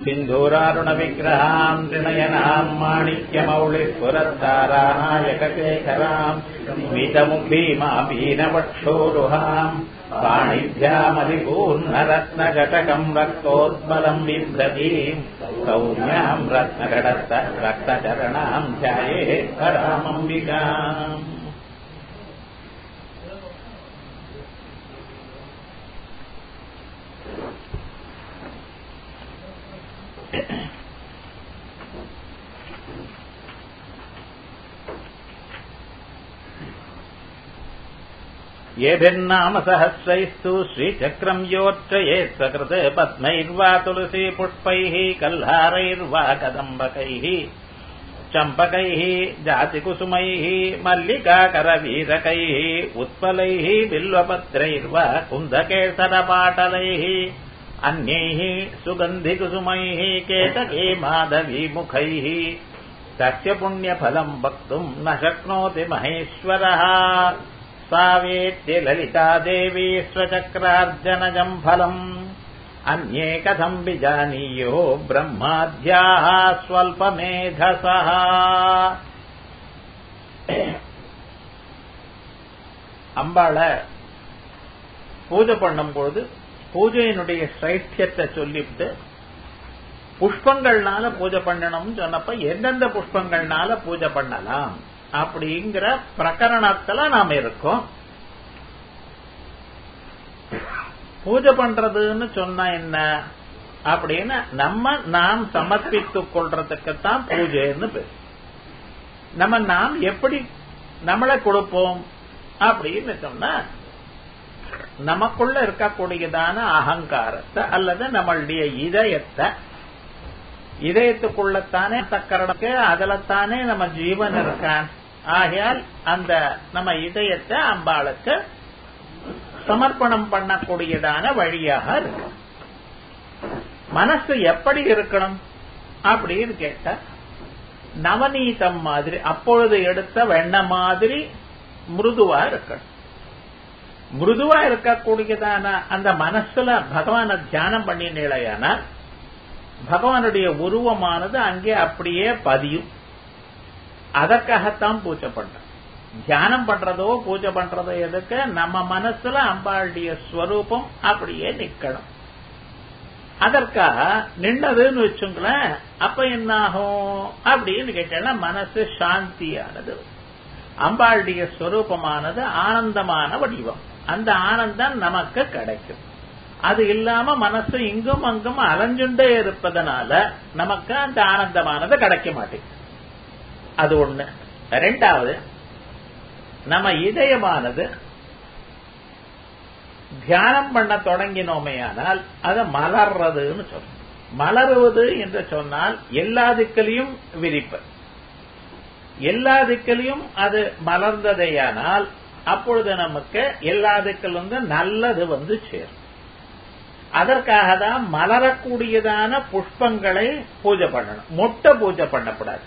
सिन्धूरारुण विग्रहाम् त्रिनयनाम् माणिक्यमौलिस्फुरत्तारानायकशेखराम् स्मितमुखीमापीनवक्षोरुहाम् पाणिभ्यामधिपूर्णरत्नघटकम् रक्तोत्पलम् बिभ्रतीम् सौम्याम् रक्तचरणाम् ध्यायेत् परामम्बिकाम्. येभिर्नाम सहस्रैस्तु श्रीचक्रम् योच्चयेत् सकृते पद्मैर्वा तुलसी पुष्पैः कल्हारैर्वा कदम्बकैः चम्पकैः जातिकुसुमैः मल्लिकाकरवीरकैः उत्पलैः बिल्वपत्रैर्वा कुन्दकेसरपाटलैः अन्यैः सुगन्धिकुसुमैः केतके माधवीमुखैः तस्य पुण्यफलम् वक्तुम् न शक्नोति महेश्वरः. सा वेत्ति ललिता देवी स्वचक्रार्जनजम् फलम् अन्ये कथम् विजानीयो ब्रह्माद्याः स्वल्पमेधसः. அம்பாள பூஜை பண்ணும் பொழுது பூஜையினுடைய சைத்தியத்தை சொல்லிவிட்டு புஷ்பங்கள்னால பூஜை பண்ணணும்னு சொன்னப்ப எந்தெந்த புஷ்பங்கள்னால பூஜை பண்ணலாம் அப்படிங்கிற பிரகரணத்துல நாம இருக்கோம். பூஜை பண்றதுன்னு சொன்னா என்ன அப்படின்னு நாம் சமர்ப்பித்துக் கொள்றதுக்குத்தான் பூஜைன்னு பேர். நாம் எப்படி நம்மளை கொடுப்போம் அப்படின்னு சொன்னா நமக்குள்ள இருக்கக்கூடியதான அகங்காரத்தை அல்லது நம்மளுடைய இதயத்துக்குள்ளத்தானே சக்கரனுக்கு அதுலத்தானே நம்ம ஜீவன் இருக்கான். ஆகையால் அந்த நம்ம இதயத்தை அம்பாளுக்கு சமர்ப்பணம் பண்ணக்கூடியதான வழியாக இருக்கு. மனசு எப்படி இருக்கணும் அப்படின்னு கேட்ட நவநீதம் மாதிரி அப்பொழுது எடுத்த வெண்ண மாதிரி மிருதுவா இருக்கணும். மிருதுவா இருக்கக்கூடியதான அந்த மனசுல பகவான தியானம் பண்ணினேலையான பகவானுடைய உருவமானது அங்கே அப்படியே பதியும். அதற்காகத்தான் பூஜை பண்ற. தியானம் பண்றதோ பூஜை பண்றதோ எதுக்கு நம்ம மனசுல அம்பாளுடைய ஸ்வரூபம் அப்படியே நிக்கணும். அதற்காக நின்னதுன்னு வச்சுங்களேன். அப்ப என்ன ஆகும் அப்படின்னு கேட்டா மனசு சாந்தியானது. அம்பாளுடைய ஸ்வரூபமானது ஆனந்தமான வடிவம். அந்த ஆனந்தம் நமக்கு கிடைக்கும். அது இல்லாம மனசு இங்கும் அங்கும் அலைஞ்சுண்டே இருப்பதனால நமக்கு அந்த ஆனந்தமானது கிடைக்க மாட்டேங்குது. அது ஒண்ணு. ரெண்டாவது, நம்ம இதயமானது தியானம் பண்ண தொடங்கினோமேயானால் அது மலர்றதுன்னு சொல்றோம். மலருவது என்று சொன்னால் எல்லா திக்கிலையும் விரிப்பது. எல்லா திக்கிலையும் அது மலர்ந்ததையானால் அப்பொழுது நமக்கு எல்லா திக்கிலிருந்து நல்லது வந்து சேரும். அதற்காக தான் மலரக்கூடியதான புஷ்பங்களை பூஜை பண்ணணும். மொட்டை பூஜை பண்ணக்கூடாது.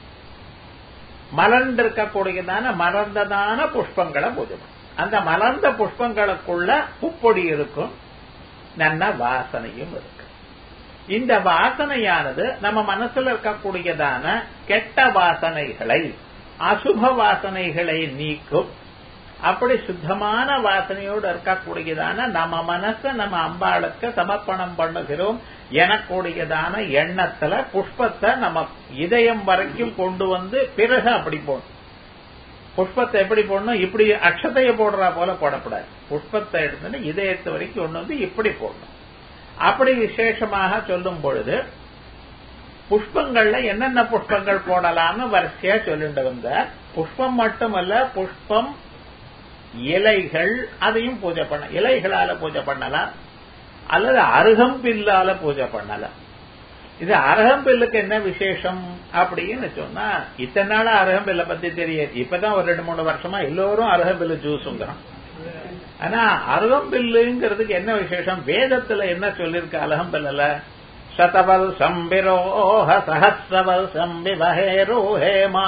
மலர்ந்திருக்கக்கூடியதான மலர்ந்ததான புஷ்பங்களை பூஜை பண்ணணும். அந்த மலர்ந்த புஷ்பங்களுக்குள்ள பூப்பொடி இருக்கும், நல்ல வாசனையும் இருக்கு. இந்த வாசனையானது நம்ம மனசுல இருக்கக்கூடியதான கெட்ட வாசனைகளை, அசுப வாசனைகளை நீக்கும். அப்படி சுத்தமான வாசனையோடு இருக்கக்கூடியதான நம்ம மனசை நம்ம அம்பாளுக்கு சமர்ப்பணம் பண்ணுகிறோம் எனக்கூடியதான எண்ணத்துல புஷ்பத்தை நம்ம இதயம் வரைக்கும் கொண்டு வந்து பிறகு அப்படி போடணும். புஷ்பத்தை எப்படி போடணும்? இப்படி அக்ஷதையை போடுறா போல போடக்கூடாது. புஷ்பத்தை எடுத்து இதயத்து வரைக்கும் கொண்டு வந்து இப்படி போடணும். அப்படி விசேஷமாக சொல்லும் பொழுது புஷ்பங்கள்ல என்னென்ன புஷ்பங்கள் போடலாம்னு வரிசையா சொல்லிட்டு வந்த புஷ்பம் மட்டுமல்ல, புஷ்பம் இலைகள் அதையும் பூஜை பண்ண, இலைகளால பூஜை பண்ணலாம் அல்லது அருகம்பில்லால பூஜை பண்ணலாம். இது அருகம்பில்லுக்கு என்ன விசேஷம் அப்படின்னு சொன்னா, இத்தனை நாளா அருகம்பில்ல பத்தி தெரியாது. இப்பதான் ஒரு 2-3 வருஷமா எல்லோரும் அருகம்பில்லு ஜூஸுங்கிறோம். ஆனா அருகம்பில்லுங்கிறதுக்கு என்ன விசேஷம்? வேதத்துல என்ன சொல்லிருக்கு அருகம்பில்ல? சதவல் சம்பிரோஹ சஹஸ்ரவல் சம்பிவஹேரோஹேமா.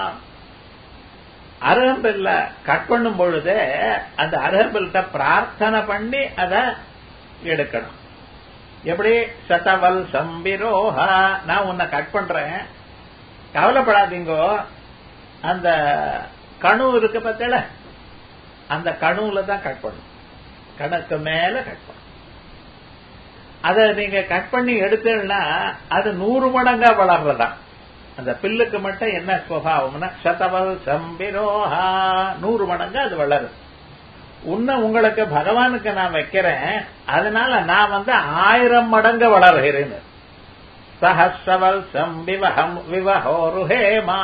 அருகம்பில்ல கட் பண்ணும் பொழுது அந்த அருகம்பில்கிட்ட பிரார்த்தனை பண்ணி அதை எடுக்கணும். எப்படி சதவல் சம்பிரோஹா, நான் உன்னை கட் பண்றேன், கவலைப்படாதீங்கோ. அந்த கணு இருக்கு பார்த்தல, அந்த கணுல தான் கட் பண்ணும், கணக்கு மேல கட் பண்ணும். அதை நீங்க கட் பண்ணி எடுத்தீங்கன்னா அது 100 மடங்கா வளர்றதா. அந்த பில்லுக்கு மட்டும் என்ன சுபாவம்னா சதவல் சம்பிரோஹா, 100 மடங்கா அது வளருது. உங்களுக்கு பகவானுக்கு நான் வைக்கிறேன், அதனால நான் 1000 மடங்கு வளர்கிறேன். சஹஸ்ரவல் சம்பிவஹம் விவஹோருஹேமா,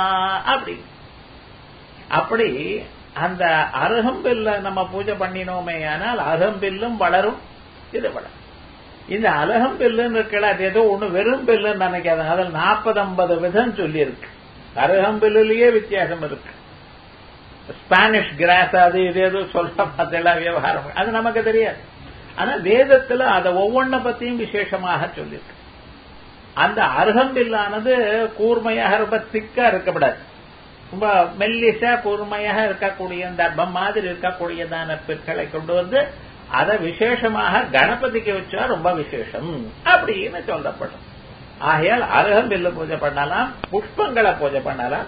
அப்படி அந்த அருகம்பில்ல நம்ம பூஜை பண்ணினோமே ஆனால் அருகம்பில்லும் வளரும், இது வளரும். இந்த அருகம்பில்லுன்னு இருக்கல, அது ஏதோ ஒண்ணு வெறும் பில்லுன்னு நினைக்காது. அதில் 40-50 விதம் சொல்லி இருக்கு. அருகம்பில்லுலயே வித்தியாசம் இருக்கு. ஸ்பானிஷ் கிராஸ் அது இது ஏதோ சொல்ற பார்த்தெல்லாம் விவகாரம், அது நமக்கு தெரியாது. ஆனா வேதத்துல அதை ஒவ்வொன்றை பத்தியும் விசேஷமாக சொல்லியிருக்கு. அந்த அருகம்பில்லானது கூர்மையாக ரொம்ப திக்கா இருக்கப்படாது, ரொம்ப மெல்லிசா கூர்மையாக இருக்கக்கூடிய தர்பம் மாதிரி இருக்கக்கூடியதான பிற்களை கொண்டு வந்து அதை விசேஷமாக கணபதிக்கு வச்சா ரொம்ப விசேஷம் அப்படின்னு சொல்லப்படும். ஆகையால் அருகம்பில்ல பூஜை பண்ணலாம், புஷ்பங்களை பூஜை பண்ணலாம்,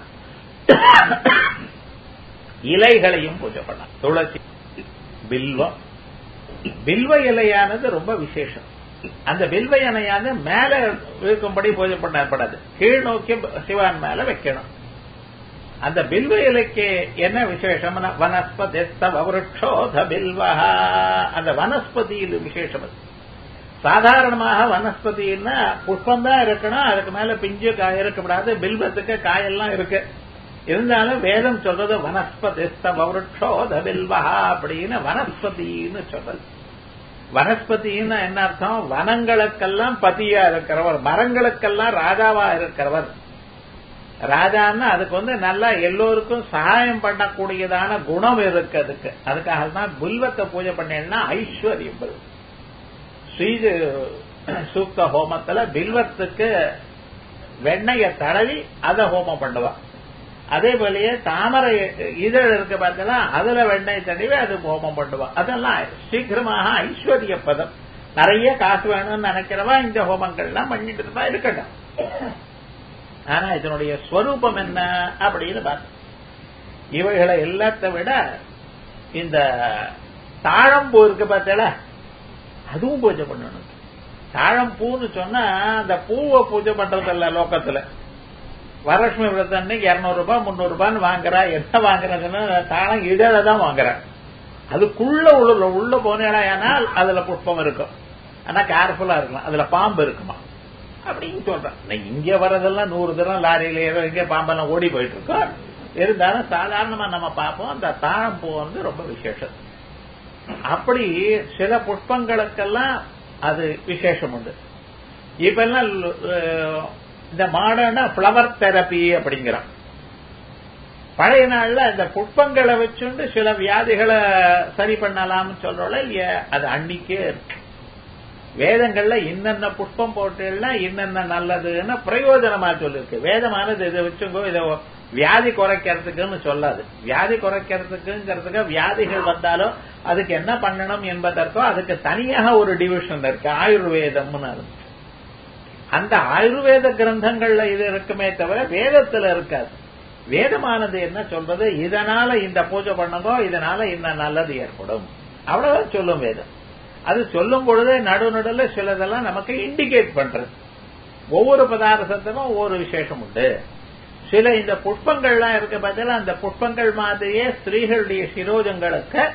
இலைகளையும் பூஜை பண்ணலாம். துளசி, பில்வம், பில்வ இலையானது ரொம்ப விசேஷம். அந்த பில்வ இலையானது மேல இருக்கும்படி பூஜை பண்ணப்படாது, கீழ் நோக்கி சிவான் மேல வைக்கணும். அந்த பில்வ இலைக்கு என்ன விசேஷம்னா வனஸ்பதிஸ்தவருட்சோத பில்வஹா, அந்த வனஸ்பதியில் விசேஷம். அது சாதாரணமாக வனஸ்பதினா புஷ்பம் தான் இருக்கணும், அதுக்கு மேல பிஞ்சு காய் இருக்கக்கூடாது. பில்வத்துக்கு காயெல்லாம் இருக்கு, இருந்தாலும் வேதம் சொல்றது வனஸ்பதிஸ்தவருட்சோத பில்வஹா அப்படின்னு வனஸ்பதினு சொல்றது. வனஸ்பதினு என்ன அர்த்தம்? வனங்களுக்கெல்லாம் பதியா இருக்கிறவர், மரங்களுக்கெல்லாம் ராஜாவா இருக்கிறவர். ராஜான்னா அதுக்கு நல்லா எல்லோருக்கும் சகாயம் பண்ணக்கூடியதான குணம் இருக்கு அதுக்கு. அதுக்காக தான் பில்வத்தை பூஜை பண்ணேன்னா ஐஸ்வர்யம் வரும். ஸ்ரீ சூக்த ஹோமத்துல பில்வத்துக்கு வெண்ணைய தடவி அதை ஹோமம் பண்ணுவா. அதே போலயே தாமரை இதழ் இருக்க பார்த்தா அதுல வெண்ணெய் தடவி அது ஹோமம் பண்ணுவா. அதெல்லாம் சீக்கிரமாக ஐஸ்வர்ய பதம். நிறைய காசு வேணும்னு நினைக்கிறவா இந்த ஹோமங்கள்லாம் பண்ணிட்டு தான் இருக்கட்டும். ஆனா இதனுடைய ஸ்வரூபம் என்ன அப்படின்னு பார்த்து இவைகளை எல்லாத்த விட இந்த தாழம்பூ இருக்கு பார்த்தல, அதுவும் பூஜை பண்ணணும். தாழம்பூன்னு சொன்னா அந்த பூவை பூஜை பண்றதில்ல லோக்கத்துல. வரலட்சுமி விரதம் அன்னைக்கு 200 ரூபாய் 300 ரூபான்னு வாங்குறா. என்ன வாங்குறதுன்னு தாழம் இதழ தான் வாங்குறா. அதுக்குள்ள உள்ள போனால் அதுல புஷ்பம் இருக்கும், ஆனா கேர்ஃபுல்லா இருக்கலாம், அதுல பாம்பு இருக்குமா அப்படின்னு சொல்றேன். இங்க வரதெல்லாம் 100 தரம் லாரியில இங்க பாம்பெல்லாம் ஓடி போயிட்டு இருக்கோம். இருந்தாலும் சாதாரணமா நம்ம பார்ப்போம், அந்த தாழம்பூ ரொம்ப விசேஷம். அப்படி சில புஷ்பங்களுக்கெல்லாம் அது விசேஷம் உண்டு. இப்ப எல்லாம் இந்த மாடர்னா பிளவர் தெரப்பி அப்படிங்கிறான். பழைய நாள்ல இந்த புஷ்பங்களை வச்சுண்டு சில வியாதிகளை சரி பண்ணலாம்னு சொல்றோம்ல இல்லையா, அது அன்னைக்கே இருக்கு. வேதங்கள்ல இன்னென்ன புஷ்பம் போட்டேன்னா இன்னென்ன நல்லதுன்னு பிரயோஜனமா சொல்லிருக்கு. வேதமானது இதை வச்சுங்கோ, இதை வியாதி குறைக்கிறதுக்குன்னு சொல்லாது. வியாதி குறைக்கிறதுக்குங்கிறதுக்கு வியாதிகள் வந்தாலும் அதுக்கு என்ன பண்ணணும் என்பதற்கோ அதுக்கு தனியாக ஒரு டிவிஷன் இருக்கு, ஆயுர்வேதம்னு. அந்த ஆயுர்வேத கிரந்தங்கள்ல இது இருக்குமே தவிர வேதத்துல இருக்காது. வேதமானது என்ன சொல்றது, இதனால இந்த பூஜை பண்ணுங்கோ, இதனால இந்த நல்லது ஏற்படும், அவ்வளவுதான் சொல்லும் வேதம். அது சொல்லும் பொழுதே நடுநடுல சிலதெல்லாம் நமக்கு இண்டிகேட் பண்றது. ஒவ்வொரு பதார்த்தத்துக்கும் ஒவ்வொரு விசேஷம் உண்டு. சில இந்த புஷ்பங்கள்லாம் இருக்க பார்த்தா அந்த புஷ்பங்கள் மாதிரியே ஸ்திரீகளுடைய சிரோஜங்களுக்கு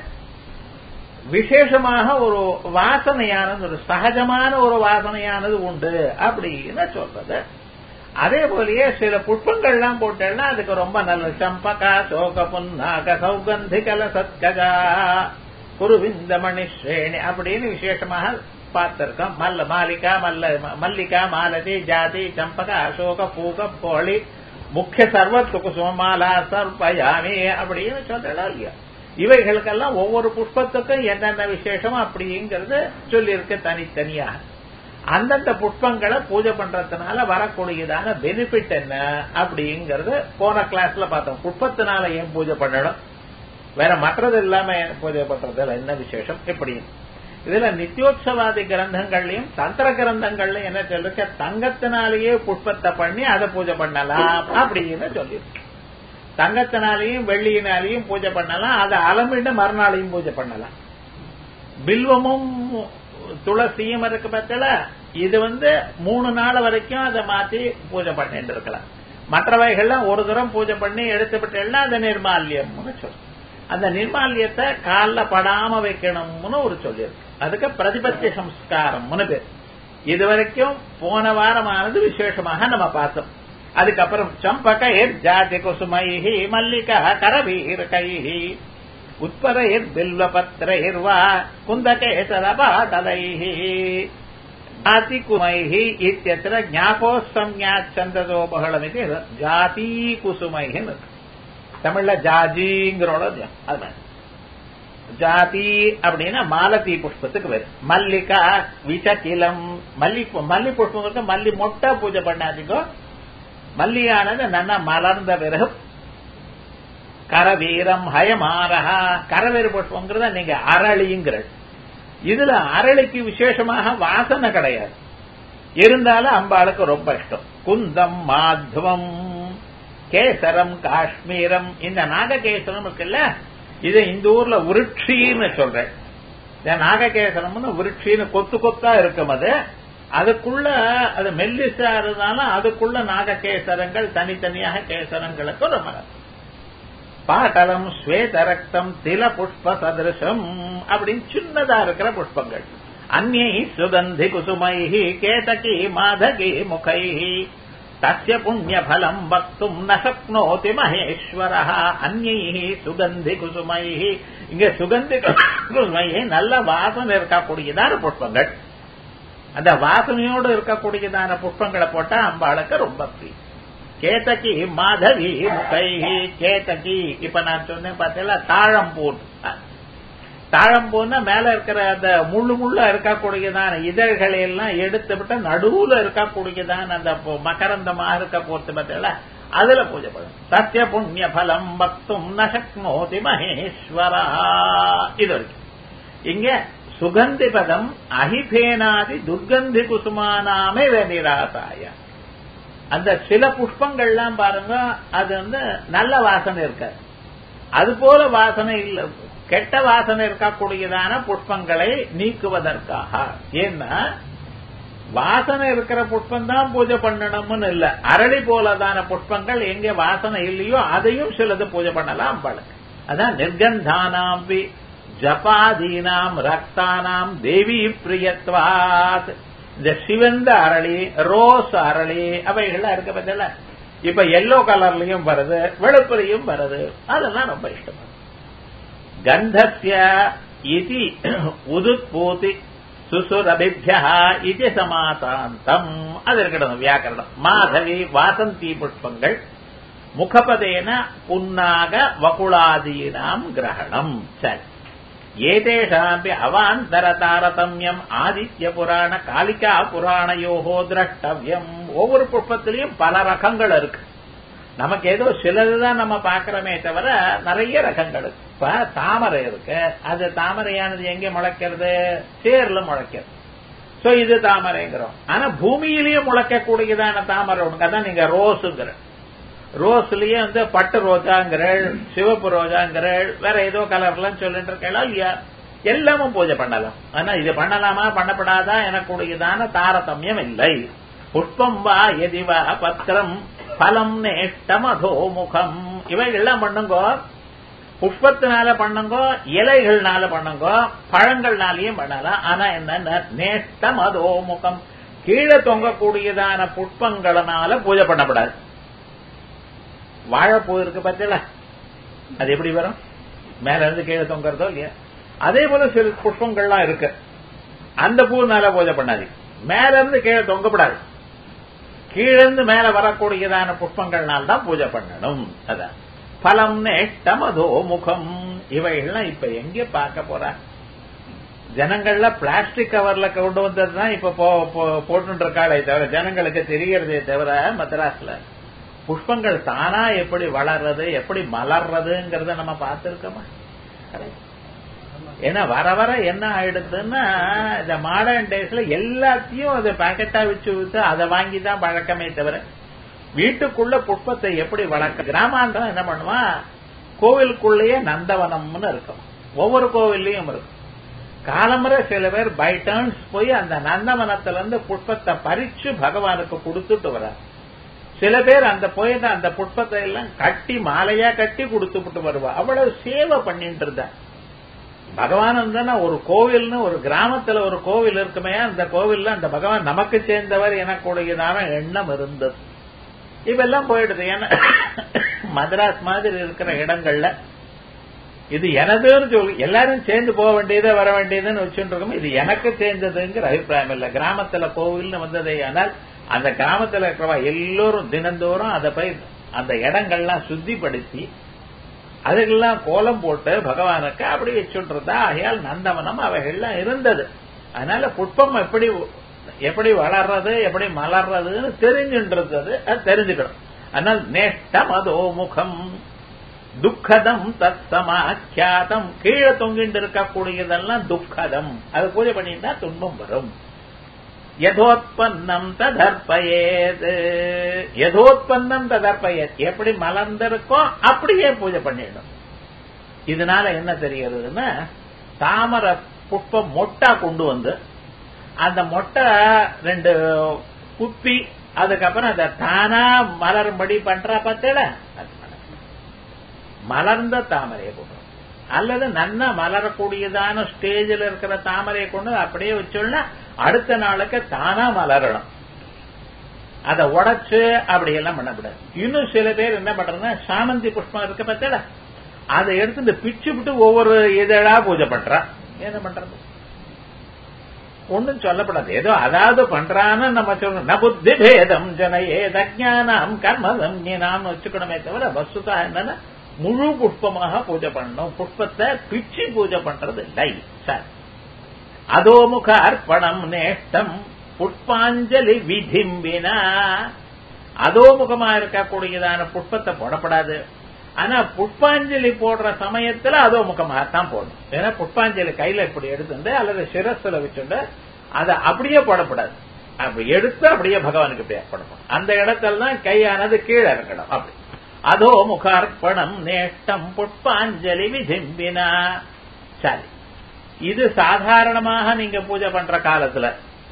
விசேஷமாக ஒரு வாசனையானது, ஒரு சகஜமான ஒரு வாசனையானது உண்டு அப்படின்னு சொல்றது. அதே போலயே சில புஷ்பங்கள்லாம் போட்டேன்னா அதுக்கு ரொம்ப நல்ல சம்பகா சோக புன்னாக சௌகந்திகல சத்கஜா குருவிந்த மணிஸ்ரேணி அப்படின்னு விசேஷமாக பார்த்திருக்கோம். மாலிகா மல்லிகா மாலதி ஜாதி சம்பக அசோக பூக போலி முக்கிய சர்வத்து குசுமாலா சர்பயாமி அப்படின்னு சொல்றோம் இல்லையா. இவைகளுக்கெல்லாம் ஒவ்வொரு புஷ்பத்துக்கும் என்னென்ன விசேஷம் அப்படிங்கிறது சொல்லியிருக்கு தனித்தனியாக. அந்தந்த புஷ்பங்களை பூஜை பண்றதுனால வரக்கூடியதான பெனிஃபிட் என்ன அப்படிங்கறது போன கிளாஸ்ல பார்த்தோம். புஷ்பத்தினால ஏன் பூஜை பண்ணணும், வேற மற்றது இல்லாம பூஜை பண்றதுல என்ன விசேஷம் எப்படி. இதுல நித்தியோத்சவாதி கிரந்தங்கள்லயும் தந்திர கிரந்தங்கள்லயும் என்ன சொல்லிருக்க, தங்கத்தினாலேயே புஷ்பத்தை பண்ணி அதை பூஜை பண்ணலாம் அப்படின்னு சொல்லியிருக்கு. தங்கத்தினாலையும் வெள்ளியினாலையும் பூஜை பண்ணலாம், அதை அலமிட்டு மறுநாளையும் பூஜை பண்ணலாம். பில்வமும் துளசியும் இருக்கு பத்தில, இது 3 நாள் வரைக்கும் அதை மாத்தி பூஜை பண்ணிட்டு இருக்கலாம். மற்றவைகள்லாம் ஒரு தரம் பூஜை பண்ணி எடுத்துவிட்டேன்னா அது நிர்மால்யம்னு சொல்லும். அந்த நிர்மால்யத்தை காலில் படாம வைக்கணும்னு ஒரு சொல்லியிருக்கு. அதுக்கு பிரதிபத்தி சம்ஸ்காரம்னு பேர். இதுவரைக்கும் போன வாரமானது விசேஷமாக நம்ம பார்த்தோம். அதுக்கப்புறம் சம்பகைர் ஜாதி குசுமைஹி மல்லிகா கரவீரகைஹி உத்பரைர் பில்வபத்ரைர் வா குந்தகேசரபாடலைஹி ஜாதி குசுமைஹி இத்யத்ர ஞாபோஸ்சம்ஞாத் சந்ததோ பஹளமிதி ஜாதி குசுமைஹி. தமிழ்ல ஜாஜிங்கிறோட அது ஜாதி அப்படின்னா மாலதி புஷ்பத்துக்கு பேரு. மல்லிகா விசகிலம் மல்லி புஷ்பங்களுக்கு மல்லி மொட்டை பூஜை பண்ணாதீங்கோ. மல்லியானது நல்லா மலர்ந்த பிறகு கரவீரம் ஹயமாரஹா கரவீர புஷ்பங்கிறத நீங்க அரளிங்கிறது. இதுல அரளிக்கு விசேஷமாக வாசனை கிடையாது, இருந்தாலும் அம்பாளுக்கு ரொம்ப இஷ்டம். குந்தம் மாத்வம் கேசரம் காஷ்மீரம். இந்த நாககேசரம் இருக்குல்ல, இது இந்த ஊர்ல விருட்சின்னு சொல்றேன். நாககேசரம்னு விருட்சின்னு கொத்து கொத்தா இருக்கும். அதுக்குள்ள அது மெல்லிசா இருந்தாலும் அதுக்குள்ள நாககேசரங்கள் தனித்தனியாக கேசரங்களுக்கு ஒரு மரம். பாட்டலம் ஸ்வேத ரக்தம் தில புஷ்ப சதிருஷம் அப்படின்னு சின்னதா இருக்கிற புஷ்பங்கள். அந்யை சுகந்தி குசுமைஹி கேதகி மாதகி முகைஹி தஸ்ய புண்ணிய பலம் வக்தும் ந சக்னோதி மகேஸ்வரஹ. அந்யை சுகந்தி குசுமைஹி, இங்க சுகந்தி குசுமைஹி நல்ல வாசனை இருக்கக்கூடியதான புஷ்பங்கள். அந்த வாசனையோடு இருக்கக்கூடியதான புஷ்பங்களை போட்டா அம்பாளுக்கு ரொம்ப பிரியம். கேதகி மாதவி முகைஹி. கேதகி இப்ப நான் சொன்னேன் பார்த்தீங்களா, தாழம்பூ. தாழம்பூன்னா மேல இருக்கிற அந்த முள்ளு இருக்கக்கூடியதான இதழ்களை எல்லாம் எடுத்து விட்டு நடுவுல இருக்கக்கூடியதான அந்த மகரந்தமா இருக்க போறது பார்த்தீங்களா, அதுல பூஜை பண்ணும். சத்திய புண்ணிய பலம் பக்தும் ந சக்னோதி மகேஸ்வரா. இது வரைக்கும் இங்க சுகந்தி பதம் அஹிபேனாதி துர்கந்தி குசுமானாமே நிராசாய. அந்த சில புஷ்பங்கள்லாம் பாருங்க, அது நல்ல வாசனை இருக்காது. அது போல வாசனை இல்ல, கெட்ட வாசனை இருக்கக்கூடியதான புஷ்பங்களை நீக்குவதற்காக. ஏன்னா வாசனை இருக்கிற புஷ்பம் தான் பூஜை பண்ணணும்னு இல்ல. அரளி போலதான புஷ்பங்கள் எங்க வாசனை இல்லையோ அதையும் சிலது பூஜை பண்ணலாம் பழக்கு. அதான் நிர்கந்தானாம் ஜபாதீனாம் ரக்தானாம் தேவி பிரியத்வாத். இந்த சிவந்த அரளி, ரோஸ் அரளி அவைகள்லாம் இருக்க பத்தில. இப்ப எல்லோ கலர்லயும் வருது, வெளுப்புலையும் வருது, அதெல்லாம் ரொம்ப இஷ்டம். கந்தஸ்ய இதி உதுத்பூதி சுசுரபிப்யஹ இதி சமாதாந்தம். அது இருக்கணும் வியாக்கரணம். மாதவி வாசந்தி புஷ்பங்கள். முகபதேன புன்னாக வகுளாதீனாம் கிரகணம். சரி, ஏதேஷாம்பி அவாந்தர தாரதமியம் ஆதித்ய புராண காளிகா புராணயோகோ திரஷ்டவியம். ஒவ்வொரு புஷ்பத்திலையும் பல ரகங்கள் இருக்கு. நமக்கு ஏதோ சிலதுதான் நம்ம பாக்கிறோமே தவிர நிறைய ரகங்கள் இருக்கு. இப்ப தாமரை இருக்கு, அது தாமரையானது எங்க முளைக்கிறது? சேர்ல முளைக்கிறது. சோ இது தாமரைங்கிறோம். ஆனா பூமியிலேயே முளைக்கக்கூடியதான தாமரை உனக்கு, அதான் நீங்க ரோஸுங்கிற. ரோஸ்லயே பட்டு ரோஜாங்கிறள், சிவப்பு ரோஜாங்கிறள், வேற ஏதோ கலர்லாம் சொல்லிட்டு இருக்கா இல்லையா? எல்லாமும் பூஜை பண்ணலாம். ஆனா இது பண்ணலாமா பண்ணப்படாதா எனக்குடையதான தாரதமியம் இல்லை. புஷ்பம் வா எதிவா பத்திரம் பலம் நேஷ்டமதோ முகம். இவைகள்லாம் பண்ணுங்கோ. புஷ்பத்தினால பண்ணுங்கோ, இலைகள்னால பண்ணுங்கோ, பழங்கள்னாலையும் பண்ணலாம். ஆனா என்ன, நேஷ்டம் அதோ முகம், கீழே தொங்கக்கூடியதான புஷ்பங்களால பூஜை பண்ணப்படாது. வாழைப்பூ இருக்கு பார்த்தீங்களா, அது எப்படி வரும்? மேல இருந்து கீழே தொங்குறதோ இல்லையா? அதே போல சில புஷ்பங்கள்லாம் இருக்கு, அந்த பூனால பூஜை பண்ணாது. மேல இருந்து கீழே தொங்கப்படாது, கீழிருந்து மேல வரக்கூடியதான புஷ்பங்கள்னால தான் பூஜை பண்ணணும். அதான் பலம் நேஷ்டம் அதோ முகம். இவைகள்லாம் இப்ப எங்க பார்க்க போற? ஜனங்கள்ல பிளாஸ்டிக் கவர்ல கொண்டு வந்ததுதான் இப்ப போட்டு இருக்காளே தவிர ஜனங்களுக்கு தெரியறதே தவிர மദ്രാஸ்ல புஷ்பங்கள் தானா எப்படி வளர்றது, எப்படி மலர்றதுங்கிறத நம்ம பார்த்திருக்கோமா? ஏன்னா வர வர என்ன ஆயிடுதுன்னா இந்த மாடர்ன் டேஸ்ல எல்லாத்தையும் அதை பாக்கெட்டா வச்சு விட்டு அதை வாங்கிதான் பழக்கமே தவிர வீட்டுக்குள்ள புஷ்பத்தை எப்படி வளர்க்க. கிராமாந்தரம் என்ன பண்ணுவான், கோவிலுக்குள்ளேயே நந்தவனம்னு இருக்கும், ஒவ்வொரு கோவில்லையும் இருக்கும். காலமுறை சில பேர் பை டர்ன்ஸ் போய் அந்த நந்தவனத்துல இருந்து புஷ்பத்தை பறிச்சு பகவானுக்கு கொடுத்துட்டு வர. சில பேர் அந்த போயிட்டு அந்த புஷ்பத்தை எல்லாம் கட்டி மாலையா கட்டி கொடுத்துட்டு வருவா. அவ்வளவு சேவை பண்ணிட்டு இருந்தா. பகவான் தானே ஒரு கோவில்னு ஒரு கிராமத்துல ஒரு கோவில் இருக்குமே, அந்த கோவில்ல அந்த பகவான் நமக்கு சேர்ந்தவர் எனக்குடையதான எண்ணம் இருந்தது. இப்பெல்லாம் போயிடுது. ஏன்னா மദ്രാஸ் மாதிரி இருக்கிற இடங்கள்ல இது எனதுன்னு சொல்லி எல்லாரும் சேர்ந்து போக வேண்டியதை வர வேண்டியதுன்னு வச்சுட்டு இருக்கோம். இது எனக்கு சேர்ந்ததுங்கிற அபிப்பிராயம் இல்ல. கிராமத்துல கோவில்னு வந்ததே ஆனால் அந்த கிராமத்துல இருக்கிறவா எல்லோரும் தினந்தோறும் அதை போய் அந்த இடங்கள்லாம் சுத்திப்படுத்தி அதுக்கெல்லாம் கோலம் போட்டு பகவானுக்கு அப்படி வச்சுட்டு ஆகையால் நந்தவனம் அவைகள்லாம் இருந்தது. அதனால புஷ்பம் எப்படி வளர்றது எப்படி மலர்றதுன்னு தெரிஞ்சுன்றது அது தெரிஞ்சுக்கணும். அதனால் நேஷ்டம் அதோ முகம் துக்கதம் தத் சமாக்கியாதம், கீழே தொங்கிட்டு இருக்கக்கூடியதெல்லாம் துக்கதம், அது பூஜை பண்ணிட்டா துன்பம் வரும். யதோத்பன்னம் ததர்ப்பயேத், யதோத்பன்னம் ததர்ப்பயேத், எப்படி மலர்ந்திருக்கோ அப்படியே பூஜை பண்ணிடணும். இதனால என்ன தெரிகிறதுன்னா, தாமரை புஷ்பம் மொட்டா கொண்டு வந்து அந்த மொட்டை 2 குப்பி அதுக்கப்புறம் அதை தானா மலரும்படி பண்றா பார்த்தேல, மலர்ந்த தாமரையை கொண்டு அல்லது நன்னா மலரக்கூடியதான ஸ்டேஜில் இருக்கிற தாமரையை கொண்டு அப்படியே வச்சோம்னா அடுத்த நாளுக்கு தானா மலரணும். அதை உடைச்சு அப்படியெல்லாம் பண்ணக்கூடாது. இன்னும் சில பேர் என்ன பண்றதுன்னா, சாமந்தி புஷ்பம் இருக்க பார்த்தல அதை எடுத்து பிச்சு விட்டு ஒவ்வொரு இதழா பூஜை பண்றா. என்ன பண்றது ஒன்னும் சொல்லப்படாது. ஏதோ அதாவது பண்றான்னு நம்ம சொல்லணும். ந புத்தி பேதம் ஜனயே தஜ்ஞானம் கர்மதம் ஞானம் வச்சுக்கணுமே தவிர வஸ்துதா என்னன்னா முழு புஷ்பமாக பூஜை பண்ணணும். புஷ்பத்தை பிச்சு பூஜை பண்றது இல்லை. சார் அதோமுக அர்ப்பணம் நேஷ்டம் புஷ்பாஞ்சலி விதிம்பினா, அதோமுகமா இருக்கக்கூடியதான புஷ்பத்தை போடப்படாது. ஆனா புஷ்பாஞ்சலி போடுற சமயத்துல அதோமுகமாகத்தான் போடணும். ஏன்னா புஷ்பாஞ்சலி கையில இப்படி எடுத்துட்டு அல்லது சிரஸ்ல வச்சுட்டு அதை அப்படியே போடப்படாது. அப்படி எடுத்து அப்படியே பகவானுக்கு இப்படி அர்ப்பணம். அந்த இடத்துல தான் கையானது கீழே இருக்கணும். அப்படி அதோ முகார்ப்பணம் நேஷ்டம் புஷ்பாஞ்சலி விதிம்பினா. சரி, இது சாதாரணமாக நீங்க பூஜை பண்ற காலத்துல.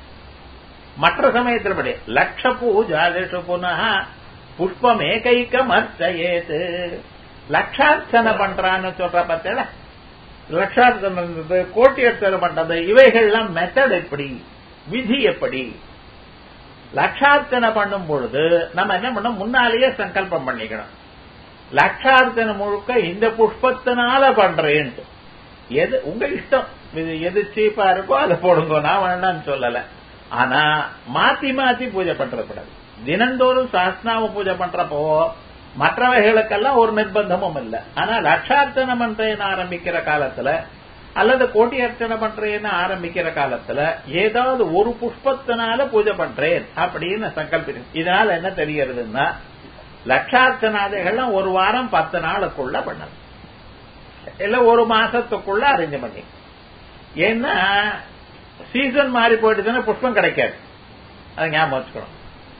மற்ற சமயத்தில் படி லட்ச பூஜாதிஷு புனः புஷ்பமே கைக்கம் அர்ச்சயேத். லட்சார்ச்சனை பண்றான்னு சொல்ற பார்த்தா, லட்சார்ச்சனை கோட்டி அர்ச்சனை பண்றது இவைகள்லாம் மெத்தட் எப்படி, விதி எப்படி? லட்சார்ச்சனை பண்ணும் பொழுது நம்ம என்ன பண்ணோம், முன்னாலேயே சங்கல்பம் பண்ணிக்கணும். லட்சார்ச்சனை முழுக்க இந்த புஷ்பத்தினால பண்றேன்ட்டு. எது உங்க இஷ்டம், எது சீப்பா இருக்கோ அதை போடுங்க, நான் வேண்டாம்னு சொல்லல. ஆனா மாத்தி மாத்தி பூஜை பண்றக்கூடாது. தினந்தோறும் சாஸ்திராம பூஜை பண்றப்போ மற்றவைகளுக்கெல்லாம் ஒரு நிர்பந்தமும் இல்லை. ஆனா லட்சார்ச்சனை பண்றேன்னு ஆரம்பிக்கிற காலத்துல அல்லது கோட்டி அர்ச்சனை பண்றேன்னு ஆரம்பிக்கிற காலத்துல ஏதாவது ஒரு புஷ்பத்தினால பூஜை பண்றேன் அப்படின்னு சங்கல்பிக்கிறேன். இதனால என்ன தெரிகிறதுன்னா, லட்சார்ச்சனாதைகள்லாம் ஒரு வாரம் 10 நாளுக்குள்ள பண்ணது இல்ல ஒரு மாசத்துக்குள்ள அரேஞ்ச் பண்ணி. ஏன்னா சீசன் மாறி போயிடுச்சுன்னா புஷ்பம் கிடைக்காது. அதை ஞாபகம் வச்சுக்கணும்.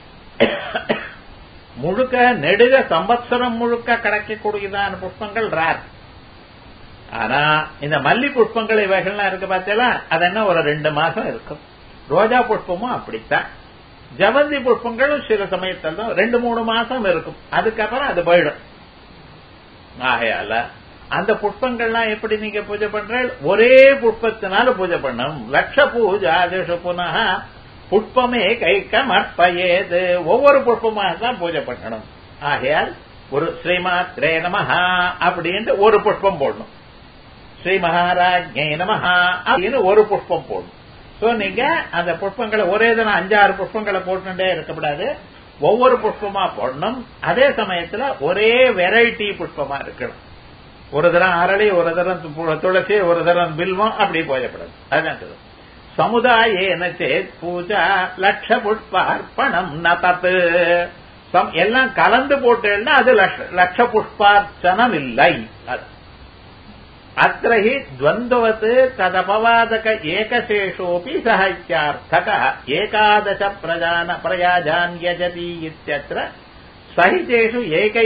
முழுக்க நெடுக சம்பத்சரம் முழுக்க கிடைக்கக்கூடியதான புஷ்பங்கள் ரேர். ஆனா இந்த மல்லி புஷ்பங்கள் இவைகள்லாம் இருக்கு பார்த்தீங்களா, அது என்ன ஒரு 2 மாசம் இருக்கும். ரோஜா புஷ்பமும் அப்படித்தான். ஜவந்தி புஷ்பங்களும் சில சமயத்தில் தான் 2-3 மாசம் இருக்கும். அதுக்கப்புறம் அது போயிடும். ஆகையால அந்த புஷ்பங்கள்லாம் எப்படி நீங்க பூஜை பண்ற, ஒரே புஷ்பத்தினால பூஜை பண்ணணும். லட்ச பூஜா அதிஷு புனः புஷ்பமே கைக்கம் அர்ப்பயேத். ஒவ்வொரு புஷ்பமாக தான் பூஜை பண்ணணும். ஆகையால் ஒரு ஸ்ரீமாத்ரே நமஹா அப்படின்ட்டு ஒரு புஷ்பம் போடணும். ஸ்ரீ மகாராஜ்ஞே நமஹா அப்படின்னு ஒரு புஷ்பம் போடணும். சோ நீங்க அந்த புஷ்பங்களை ஒரே தினம் 5-6 புஷ்பங்களை போட்டுட்டே இருக்கக்கூடாது. ஒவ்வொரு புஷ்பமா போடணும். அதே சமயத்துல ஒரே வெரைட்டி புஷ்பமா இருக்கணும். ஒரு தரம் அரளி, ஒரு தரம் துளசி, ஒரு தரம் பில்வம், அப்படி போயப்படாது. அதுதான் சமுதாயேன சேத் பூஜா லட்ச புஷ்பார்ப்பணம் ந தத். எல்லாம் கலந்து போட்டேன்னா அது லட்ச புஷ்பார்ச்சனம் இல்லை. அத்ரஹி துவந்தவத் ததபவாதக ஏகசேஷோபி சஹைத்யார்த்தக ஏகாதச பிரயாஜான் யஜதி இத்யத்ர சஹிதேஷு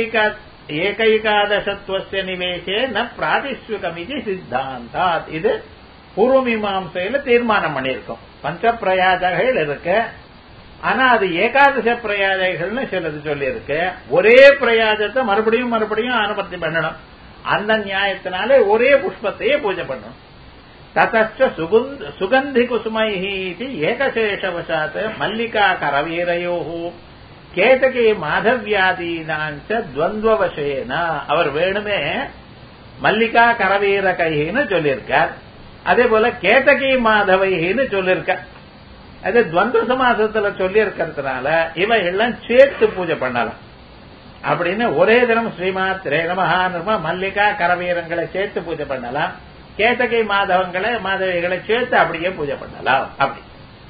ஏகைகாதசத்வஸ்ய நிவேசே ந பிராதிஸ்விகமிதி சித்தாந்தாத். இது பூர்வமீமாம்சையில தீர்மானம் பண்ணியிருக்கோம். பஞ்ச பிரயாஜகள் இருக்கு, ஆனா அது ஏகாதச பிரயாஜைகள்னு சிலது சொல்லி இருக்கு. ஒரே பிரயாஜத்தை மறுபடியும் மறுபடியும் ஆனபர்த்தி பண்ணணும். அந்த நியாயத்தினாலே ஒரே புஷ்பத்தையே பூஜை பண்ணணும். ததச்ச சுகந்தி குசுமைஹி ஏகசேஷவசாத் மல்லிகா கரவீரையோஹு கேதகி மாதவியாதீனாஞ்ச துவந்தவசேன. அவர் வேணுமே மல்லிகா கரவீர கைன்னு சொல்லியிருக்கார். அதே போல கேதகி மாதவைன்னு சொல்லியிருக்கார். அது துவந்த சமாசத்துல சொல்லி இருக்கிறதுனால இவைகள்லாம் சேர்த்து பூஜை பண்ணலாம். அப்படின்னு ஒரே தினம் ஸ்ரீமாத்ரே நமஹா நிர்மா மல்லிகா கரவீரங்களை சேர்த்து பூஜை பண்ணலாம். கேதகை மாதவிகளை சேர்த்து அப்படியே பூஜை பண்ணலாம். அப்படி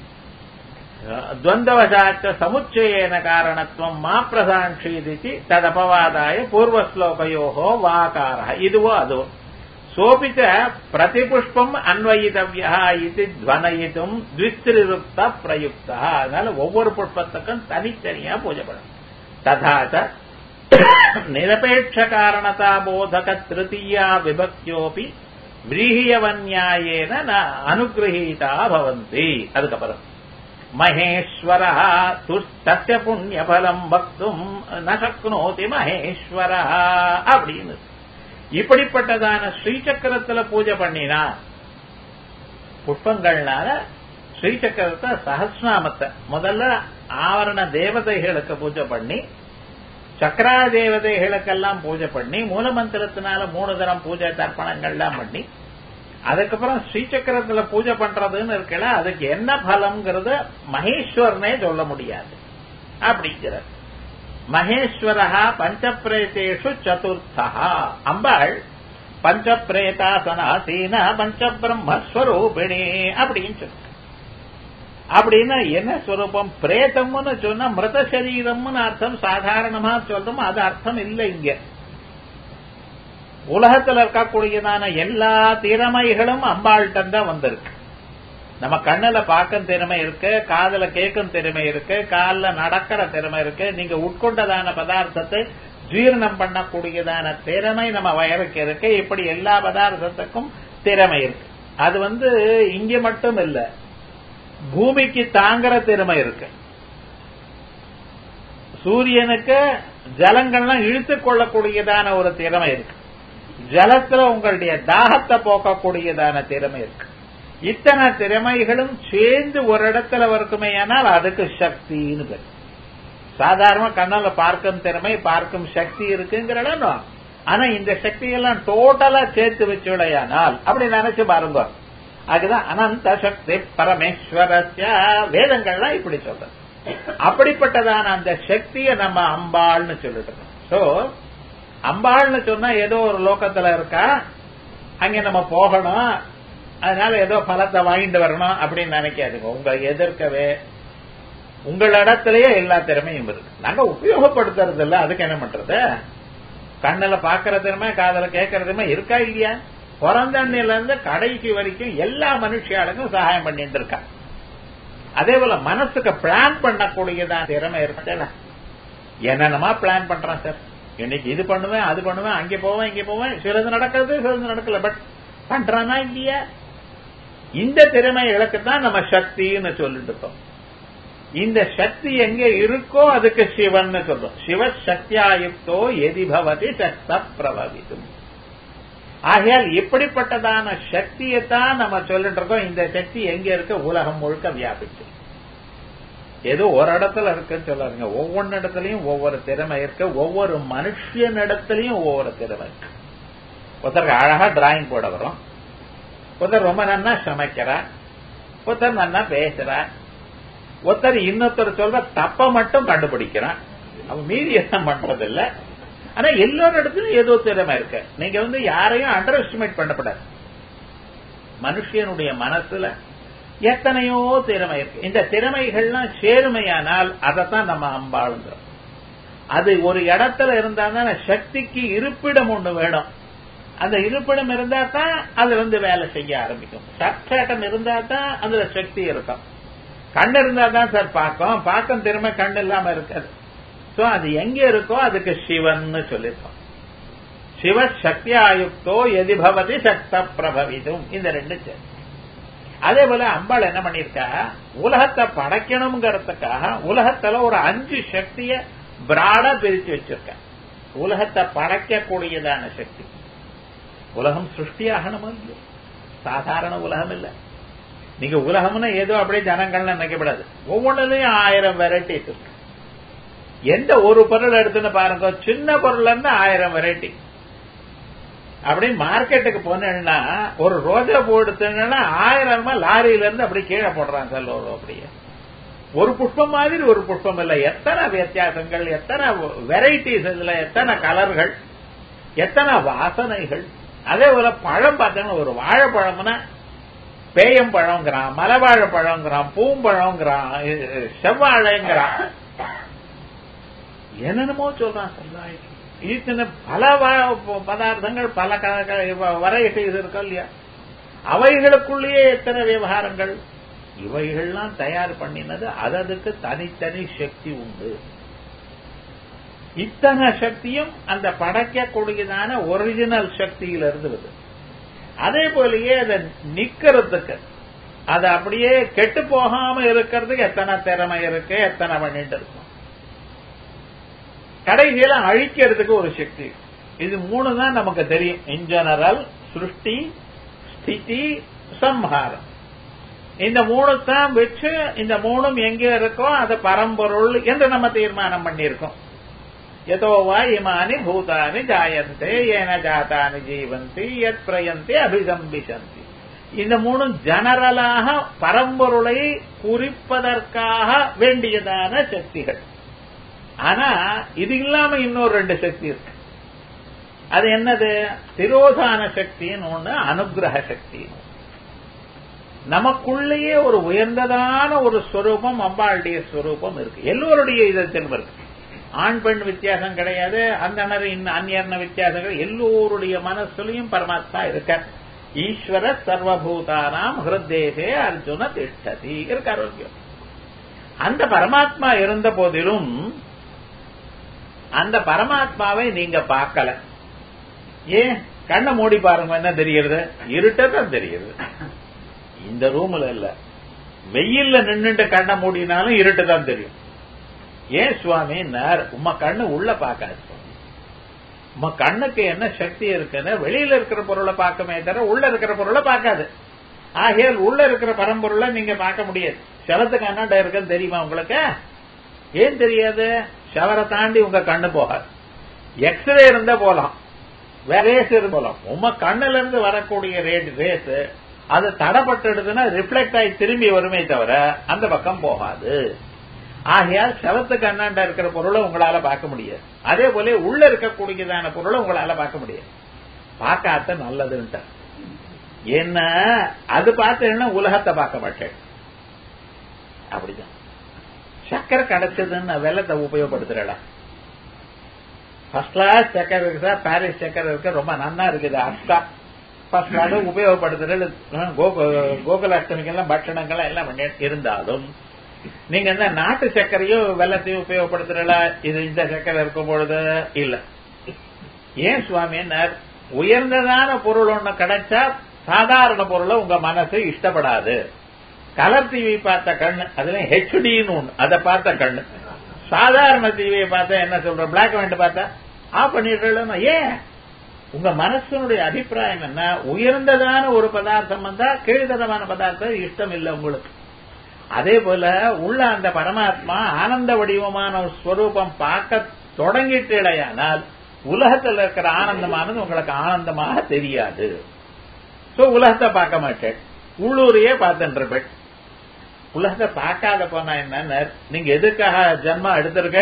துவந்தவசாச்ச சமுச்சயேன காரணத்துவம் மா பிரசாட்சீதி ததபவாதாய பூர்வஸ்லோகயோகோ வாகார. இதுவோ அதுவோ சோபிச்ச பிரதிபுஷ்பம் அன்வயிதவ்யா இது துவனயிதும் த்விஸ்திருக்த பிரயுக்தா. அதனால ஒவ்வொரு புஷ்பத்துக்கும் தனித்தனியா பூஜை பண்ணணும். ததாச்ச நிரபேட்ச காரணதா போதக திருத்தீயா விபக்தியோபி விரீஹியவன்யாயேன அனுகிரகீதா பவந்தி. அதுக்கப்புறம் மகேஸ்வர தஸ்ய புண்ணியபலம் பக்தும் ந சக்னோதி மகேஸ்வர அப்படின்னு இப்படிப்பட்டதான ஸ்ரீசக்கரத்துல பூஜை பண்ணினா புஷ்பங்கள்னால ஸ்ரீசக்கரத்தை சஹஸ்ரநாமத்தை முதல்ல ஆவரண தேவதைகளுக்கு பூஜை பண்ணி சக்கரா தேவதைகளுக்கெல்லாம் பூஜை பண்ணி மூலமந்திரத்தினால 3 தரம் பூஜை தர்ப்பணங்கள்லாம் பண்ணி அதுக்கப்புறம் ஸ்ரீசக்கரத்துல பூஜை பண்றதுன்னு இருக்கல, அதுக்கு என்ன பலம்ங்கிறத மகேஸ்வரனே சொல்ல முடியாது. அப்படிங்கிறது மகேஸ்வரஹா பஞ்சப்ரேதேஷு சதுர்த்தா. அம்பாள் பஞ்சப்ரேதாசனாசீன பஞ்சபிரம்மஸ்வரூபிணி அப்படின்னு சொல்ல. அப்படின்னா என்ன ஸ்வரூபம்? பிரேதம்னு சொன்னா மிருத சரீரம்னு அர்த்தம் சாதாரணமா சொல்றோம். அது அர்த்தம் இல்லை. இங்க உலகத்தில் இருக்கக்கூடியதான எல்லா திறமைகளும் அம்பாள்கிட்ட தான் வந்திருக்கு. நம்ம கண்ணுல பார்க்கும் திறமை இருக்கு, காதுல கேட்கும் திறமை இருக்கு, காலில் நடக்கிற திறமை இருக்கு, நீங்க உட்கொண்டதான பதார்த்தத்தை ஜீரணம் பண்ணக்கூடியதான திறமை நம்ம வயலுக்கு இருக்கு. இப்படி எல்லா பதார்த்தத்துக்கும் திறமை இருக்கு. அது இங்க மட்டும் இல்ல, பூமிக்கு தாங்குற திறமை இருக்கு. சூரியனுக்கு ஜலங்கள்லாம் இழுத்துக் கொள்ளக்கூடியதான ஒரு திறமை இருக்கு. ஜலத்துல உங்களுடைய தாகத்தை போக்கக்கூடியதான திறமை இருக்கு. இத்தனை திறமைகளும் சேர்ந்து ஒரு இடத்துல இருக்குமே, ஆனால் அதுக்கு சக்தின்னு பேர். சாதாரண கண்ணால பார்க்கும் திறமை, பார்க்கும் சக்தி இருக்குங்கிறடா. ஆனா இந்த சக்தியெல்லாம் டோட்டலா சேர்த்து வச்சுடையானால் அப்படி நினைச்சு பாருங்க. அதுதான் அனந்த சக்தி பரமேஸ்வரஸ்ய. வேதங்கள்லாம் இப்படி சொல்ற. அப்படிப்பட்டதான அந்த சக்தியை நம்ம அம்பாள்னு சொல்லிட்டு. சோ அம்பாள்னு சொன்னா ஏதோ ஒரு லோகத்துல இருக்கா, அங்க நம்ம போகணும், அதனால ஏதோ பலத்தை வாங்கிட்டு வரணும் அப்படின்னு நினைக்காதுங்க. உங்க எதிர்க்கவே உங்களிடத்திலேயே எல்லா திறமையும் இருக்கு. நாங்க உபயோகப்படுத்துறது இல்ல, அதுக்கு என்ன பண்றது? கண்ணுல பாக்குற திறமை, காதல கேட்கற திறமை இருக்கா இல்லையா? பிறந்தண்ணில இருந்து கடைசி வரைக்கும் எல்லா மனுஷியாளுக்கும் சகாயம் பண்ணிட்டு இருக்கா. அதே போல மனசுக்கு பிளான் பண்ணக்கூடியதான் திறமை இருக்குல்ல. என்னென்னமா பிளான் பண்றான் சார், இன்னைக்கு இது பண்ணுவேன், அது பண்ணுவேன், அங்கே போவேன், இங்கே போவேன், சிலது நடக்கிறது, சிலது நடக்கல, பட் பண்றானா இல்லையா? இந்த திறமைகளுக்கு தான் நம்ம சக்தின்னு சொல்லிட்டு இருக்கோம். இந்த சக்தி எங்க இருக்கோ அதுக்கு சிவன் சொல்றோம். சிவ சக்தியாயுக்தோ எதி பவதி சக்த பிரபவிதும். ஆகையால் இப்படிப்பட்டதான சக்தியைத்தான் நம்ம சொல்லிட்டு இருக்கோம். இந்த சக்தி எங்க இருக்கு? உலகம் முழுக்க வியாபிச்சு. ஏதோ ஒரு இடத்துல இருக்குன்னு சொல்லாருங்க. ஒவ்வொரு இடத்துலயும் ஒவ்வொரு திறமை இருக்கு. ஒவ்வொரு மனுஷனிடத்திலையும் ஒவ்வொரு திறமை இருக்கு. ஒருத்தருக்கு அழகா டிராயிங் போட வரும், ஒருத்தர் ரொம்ப நன்னா சமைக்கிறார், ஒருத்தர் நன்னா பேசுறார், ஒருத்தர் இன்னொருத்தர் சொல்ற தப்ப மட்டும் கண்டுபிடிக்கிறான். அவன் மீதி என்ன பண்றது இல்ல. ஆனா எல்லாரும் இடத்துலயும் ஏதோ திறமை இருக்கு. நீங்க யாரையும் அண்டர் எஸ்டிமேட் பண்ணப்படாது. மனுஷனுடைய மனசுல எத்தனையோ திறமை இருக்கு. இந்த திறமைகள்லாம் சேருமையானால் அதைத்தான் நம்ம அம்பாளுங்கிறோம். அது ஒரு இடத்துல இருந்தா சக்திக்கு இருப்பிடம் ஒண்ணு வேணும். அந்த இருப்பிடம் இருந்தா தான் அது வேலை செய்ய ஆரம்பிக்கும். சட்டம் இருந்தா தான் அதுல சக்தி இருக்கும். கண் இருந்தா தான் சார் பார்க்கும் திறமை கண் இல்லாம இருக்காது. சோ அது எங்க இருக்கோ அதுக்கு சிவன் சொல்லிருக்கோம். சிவ சக்தியாயுக்தோ எதி பவதி சக்த பிரபவிதும். இந்த ரெண்டு சேர்ந்து அதே போல அம்பாள் என்ன பண்ணிருக்கா, உலகத்தை படைக்கணுங்கிறதுக்காக உலகத்துல ஒரு 5 சக்திய பிராடா பிரிச்சு வச்சிருக்க. உலகத்தை படைக்கக்கூடியதான சக்தி. உலகம் சிருஷ்டியாகணும் இல்லையோ, சாதாரண உலகம் இல்ல. நீங்க உலகம்னு ஏதோ அப்படியே ஜனங்கள்னு நினைக்கப்படாது. ஒவ்வொன்றுலயும் 1000 வெரைட்டிஸ் இருக்கு. எந்த ஒரு பொருள் எடுத்துன்னு பாருங்க, சின்ன பொருள்ல இருந்து 1000 வெரைட்டி. அப்படி மார்க்கெட்டுக்கு போனா ஒரு ரோஜா பூ எடுத்தீங்கன்னா 1000 லாரியில இருந்து அப்படி கீழே போடுறாங்க சார். அப்படியே ஒரு புஷ்பம் மாதிரி ஒரு புஷ்பம் இல்ல. எத்தனை வித்தியாசங்கள், எத்தனை வெரைட்டிஸ், இதுல எத்தனை கலர்கள், எத்தனை வாசனைகள். அதே போல பழம் பார்த்தீங்கன்னா ஒரு வாழைப்பழம்னா பேயம்பழங்கிறான், மலைவாழைப்பழங்கிறான், பூம்பழங்கிறான், செவ்வாழைங்கிறான், என்னென்னமோ சொல்றான் சார். இது பல பதார்த்தங்கள், பல வெரைட்டிஸ் இருக்கும் இல்லையா, அவைகளுக்குள்ளேயே எத்தனை விவகாரங்கள். இவைகள்லாம் தயார் பண்ணினது அதுக்கு தனித்தனி சக்தி உண்டு. இத்தனை சக்தியும் அந்த படைக்கக்கூடியதான ஒரிஜினல் சக்தியில இருந்தது. அதே போலயே அதை நிக்கிறதுக்கு, அது அப்படியே கெட்டு போகாம இருக்கிறதுக்கு எத்தனை திறமை இருக்கு, எத்தனை பண்ணிட்டு இருக்கும். கடைசியில அழிக்கிறதுக்கு ஒரு சக்தி. இது 3 தான் நமக்கு தெரியும். இன் ஜெனரல் சிருஷ்டி, ஸ்திதி, சம்ஹாரம். இந்த 3 தான் வச்சு இந்த 3ம் எங்க இருக்கோ அது பரம்பொருள் என்று நம்ம தீர்மானம் பண்ணியிருக்கோம். யதோவா இமானி பூதானி ஜாயந்தே ஏன ஜாதானி ஜீவந்தி யத் பிரயந்தி அபிசம்பிசந்தி. இந்த 3ம் ஜெனரலாக பரம்பொருளை குறிப்பதற்காக வேண்டியதான சக்திகள். ஆனா இது இல்லாம இன்னொரு 2 சக்தி இருக்கு. அது என்னது? திரோதான சக்தின்னு ஒண்ணு, அனுகிரக சக்தி. நமக்குள்ளேயே ஒரு உயர்ந்ததான ஒரு ஸ்வரூபம், அம்பாளுடைய ஸ்வரூபம் இருக்கு. எல்லோருடைய இதத்தில் இருக்கு. ஆண் பெண் வித்தியாசம் கிடையாது, அந்தனர் அந்நியர்ன வித்தியாசங்கள். எல்லோருடைய மனசுலையும் பரமாத்மா இருக்க. ஈஸ்வர சர்வபூதானாம் ஹிருத்தேசே அர்ஜுன திஷ்டதி இருக்க ஆரோக்கியம். அந்த பரமாத்மா இருந்த போதிலும் அந்த பரமாத்மாவை நீங்க பார்க்கல. ஏன்? கண்ணை மூடி பாருங்க, என்ன தெரியுது? இருட்டதான் தெரியுது. இந்த ரூம்ல இல்ல, வெயில்ல நின்னுட்டு கண்ணை மூடினாலும் இருட்டுதான் தெரியும். ஏன் சுவாமி? உமா கண்ணு உள்ள பார்க்காது. உமா கண்ணுக்கு என்ன சக்தி இருக்குன்னு வெளியில இருக்கிற பொருளை பார்க்கமே தவிர உள்ள இருக்கிற பொருளை பார்க்காது. ஆகையால் உள்ள இருக்கிற பரம்பொருளை நீங்க பார்க்க முடியாது. செவத்துக்கு அண்ணாண்ட இருக்குன்னு தெரியுமா உங்களுக்கு? ஏன் தெரியாது? ஷவரை தாண்டி உங்க கண்ணு போகாது. எக்ஸ்ரே இருந்தா போலாம், ரேஸ் இருந்து போலாம். உங்க கண்ணுல இருந்து வரக்கூடிய ரேஸ் அது தடப்பட்டுடுதுன்னா ரிஃப்ளெக்ட் ஆகி திரும்பி வருமே தவிர அந்த பக்கம் போகாது. ஆகையால் செவத்துக்கு அண்ணாண்ட இருக்கிற பொருளை உங்களால பார்க்க முடியாது. அதே போல உள்ள இருக்கக்கூடியதான பொருளை உங்களால பார்க்க முடியாது. பார்க்காத நல்லதுன்ட்டு. என்ன அது பார்த்தீங்கன்னா உலகத்தை பார்க்க மாட்டேன். அப்படிதான். சக்கரை கிடைச்சதுன்னு வெள்ளத்தை உபயோகப்படுத்துறா. ஃபர்ஸ்ட் கிளாஸ் சக்கரை இருக்கு சார், பாரிஸ் சக்கரை இருக்கு, ரொம்ப நன்னா இருக்குது. அஸ்கா ஃபர்ஸ்ட் கிளாஸ் உபயோகப்படுத்துறது. கோகுலாஷ்டமிக்கெல்லாம் பட்சணங்கள்லாம் எல்லாம் இருந்தாலும் நீங்க இந்த நாட்டு சக்கரையும் வெள்ளத்தையும் உபயோகப்படுத்துறா. இது இந்த சக்கரை இருக்கும் பொழுது இல்ல. ஏன் சுவாமி? உயர்ந்ததான பொருள் ஒண்ணு கிடைச்சா சாதாரண பொருளை உங்க மனசு இஷ்டப்படாது. கலர் டிவி பார்த்த கண்ணு, அதுல ஹெச்டின்னு ஒண்ணு, அதை பார்த்த கண்ணு. சாதாரண டிவியை பார்த்தா என்ன சொல்ற, பிளாக் அண்ட் ஒயிட் பார்த்தா ஆஃப் பண்ணிடுறோம். ஏன்? உங்க மனசனுடைய அபிப்பிராயம் என்ன? உயர்ந்ததான ஒரு பதார்த்தம் வந்தா கீழ்தரமான பதார்த்தம் இஷ்டம் இல்லை உங்களுக்கு. அதே போல உள்ள அந்த பரமாத்மா ஆனந்த வடிவமான ஒரு ஸ்வரூபம் பார்க்க தொடங்கிட்டேயானால் உலகத்தில் இருக்கிற ஆனந்தமானது உங்களுக்கு ஆனந்தமாக தெரியாது. சோ உலகத்தை பார்க்க மாட்டேன், உள்ளூரையே பார்த்துருப்பேன். உலகத்தை பார்க்காத போனா என்ன? நீங்க எதுக்காக ஜன்மா எடுத்திருக்க?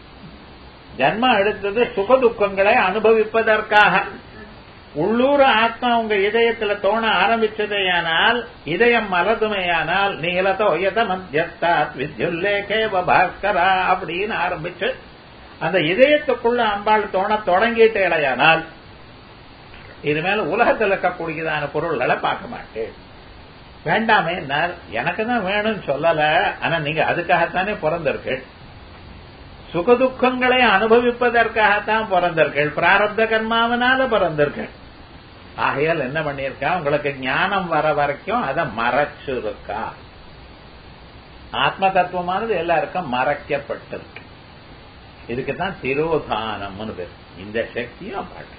ஜன்மா எடுத்தது சுக துக்கங்களை அனுபவிப்பதற்காக. உள்ளூர் ஆத்மா உங்க இதயத்துல தோண ஆரம்பிச்சதேயானால், இதயம் மலதுமையானால், நீலத ஒயத மத்தியஸ்தாத் வித்யுல்லேகே பாஸ்கரா அப்படின்னு ஆரம்பிச்சு அந்த இதயத்துக்குள்ள அம்பாள் தோண தொடங்கிட்டேயானால் இனிமேல உலகத்தில் இருக்கக்கூடியதான பொருள்களை பார்க்க மாட்டேன். வேண்டாமே, எனக்கு தான் வேணும்னு சொல்லல. ஆனா நீங்க அதுக்காகத்தானே பிறந்தீர்கள். சுகதுக்கங்களை அனுபவிப்பதற்காகத்தான் பிறந்தீர்கள். பிராரப்த கர்மாவனால பிறந்தீர்கள். ஆகையால் என்ன பண்ணிருக்கா, உங்களுக்கு ஞானம் வர வரைக்கும் அதை மறைச்சிருக்கா. ஆத்ம தத்துவமானது எல்லாருக்கும் மறைக்கப்பட்டிருக்கு. இதுக்குதான் திரோதானம்னு பேர். இந்த சக்தியும் பாட்டு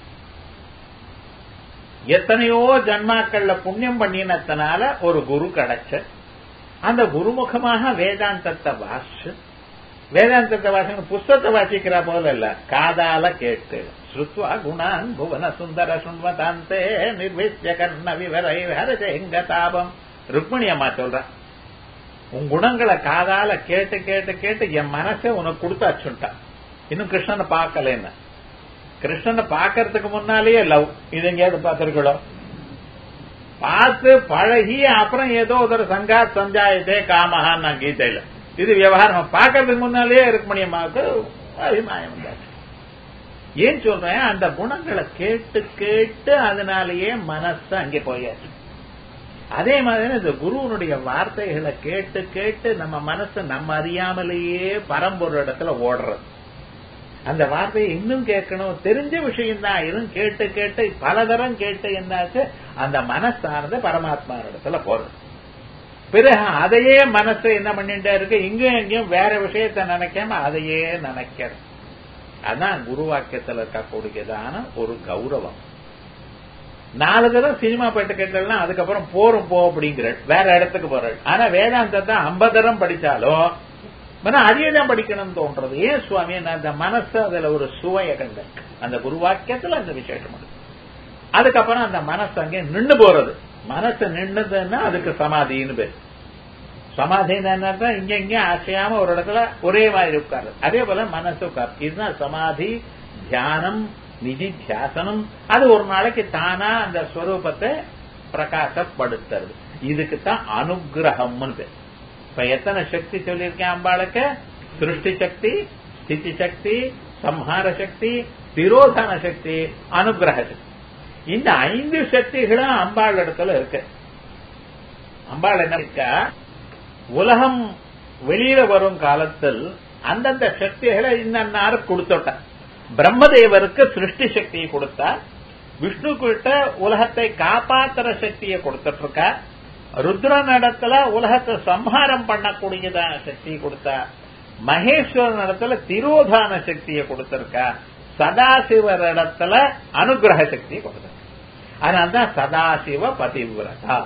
எத்தனையோ ஜன்மாக்கள்ல புண்ணியம் பண்ணினத்தினால ஒரு குரு கிடைச்ச, அந்த குருமுகமாக வேதாந்தத்தை வாசிச்சு, வேதாந்தத்தை வாசி புஸ்தகத்தை வாசிக்கிற போல இல்ல, காதால கேட்டு ஸ்ருத்வா குணான் புவன சுந்தர சுண்வதாந்தே நிர்விஷ்ய கர்ண விவரை ஹரஜெங்க தாபம். ருக்மிணி அம்மா சொல்றான், உன் குணங்களை காதால கேட்டு கேட்டு கேட்டு என் மனசை உனக்கு கொடுத்தாச்சுட்டான். இன்னும் கிருஷ்ணனை பார்க்கலன்னு. கிருஷ்ணனை பார்க்கறதுக்கு முன்னாலேயே லவ். இது எங்கேயாவது பார்த்திருக்கோ? பார்த்து பழகி அப்புறம் ஏதோ ஒரு சங்காத் சஞ்சாயத்தே காமஹான் நான் கீதையில. இது விவகாரம். பார்க்கறதுக்கு முன்னாலேயே ருக்மணியம்மாவுக்கு அபிமானம் உண்டாச்சு. ஏன் சொல்றேன், அந்த குணங்களை கேட்டு கேட்டு அதனாலேயே மனசு அங்கே போயாச்சு. அதே மாதிரி இந்த குருவனுடைய வார்த்தைகளை கேட்டு கேட்டு நம்ம மனசு நம்ம அறியாமலேயே பரம்பொரு இடத்துல ஓடுறது. அந்த வார்த்தையை இன்னும் கேட்கணும், தெரிஞ்ச விஷயம் தான், இதுவும் கேட்டு கேட்டு பலதரம் கேட்டு என்னாச்சு, அந்த மனசானது பரமாத்மா இடத்துல போறது. பிறகு அதையே மனசு என்ன பண்ணிட்டே இருக்கு, இங்கேயும் எங்கேயும் வேற விஷயத்த நினைக்காம அதையே நினைக்கிறது. அதான் குரு வாக்கியத்தில் இருக்கக்கூடியதான ஒரு கௌரவம். 4 தடவை சினிமா பாட்டு கேட்டா அதுக்கப்புறம் போறோம் போ அப்படிங்கிற வேற இடத்துக்கு போற. ஆனா வேதாந்தத்தை 50 தரம் படிச்சாலும் அதே தான் படிக்கணும்னு தோன்றது. ஏன் சுவாமி, அந்த மனசு அதுல ஒரு சுவைய கண்ட அந்த குருவாக்கியத்துல அந்த விசேஷம். அதுக்கப்புறம் அந்த மனசு அங்கே நின்று போறது. மனசு நின்றுதுன்னா அதுக்கு சமாதின்னு பேர். சமாதின்னு என்ன, இங்க இங்க அசையாம ஒரு இடத்துல ஒரே மாதிரி உட்காரு. அதே போல மனசு உட்காரு. இதுதான் சமாதி, தியானம், நிதி தியாசனம். அது ஒரு நாளைக்கு தானா அந்த ஸ்வரூபத்தை பிரகாசப்படுத்துறது. இதுக்குத்தான் அனுகிரகம்னு பேர். இப்ப எத்தனை சக்தி சொல்லியிருக்கேன் அம்பாளுக்கு? சிருஷ்டி சக்தி, ஸ்திதி சக்தி, சம்ஹார சக்தி, திரோதான சக்தி, அனுகிரக சக்தி. இந்த 5 சக்திகளும் அம்பாள் இடத்துல இருக்கு. அம்பாள் என்ன இருக்கா, உலகம் வெளியில வரும் காலத்தில் அந்தந்த சக்திகளை இன்னாரு கொடுத்துட்ட. பிரம்மதேவருக்கு சிருஷ்டி சக்தியை கொடுத்தா, விஷ்ணு கிட்ட உலகத்தை காப்பாற்றுற சக்தியை கொடுத்துட்டு இருக்கா, ருத்ரன் இடத்துல உலகத்தை சம்ஹாரம் பண்ணக்கூடியதான சக்தியை கொடுத்தா, மகேஸ்வரன் இடத்துல திரோதான சக்தியை கொடுத்திருக்கா, சதாசிவர் இடத்துல அனுகிரக சக்தியை கொடுத்திருக்கா. அதனால்தான் சதாசிவ பதிவிரதா.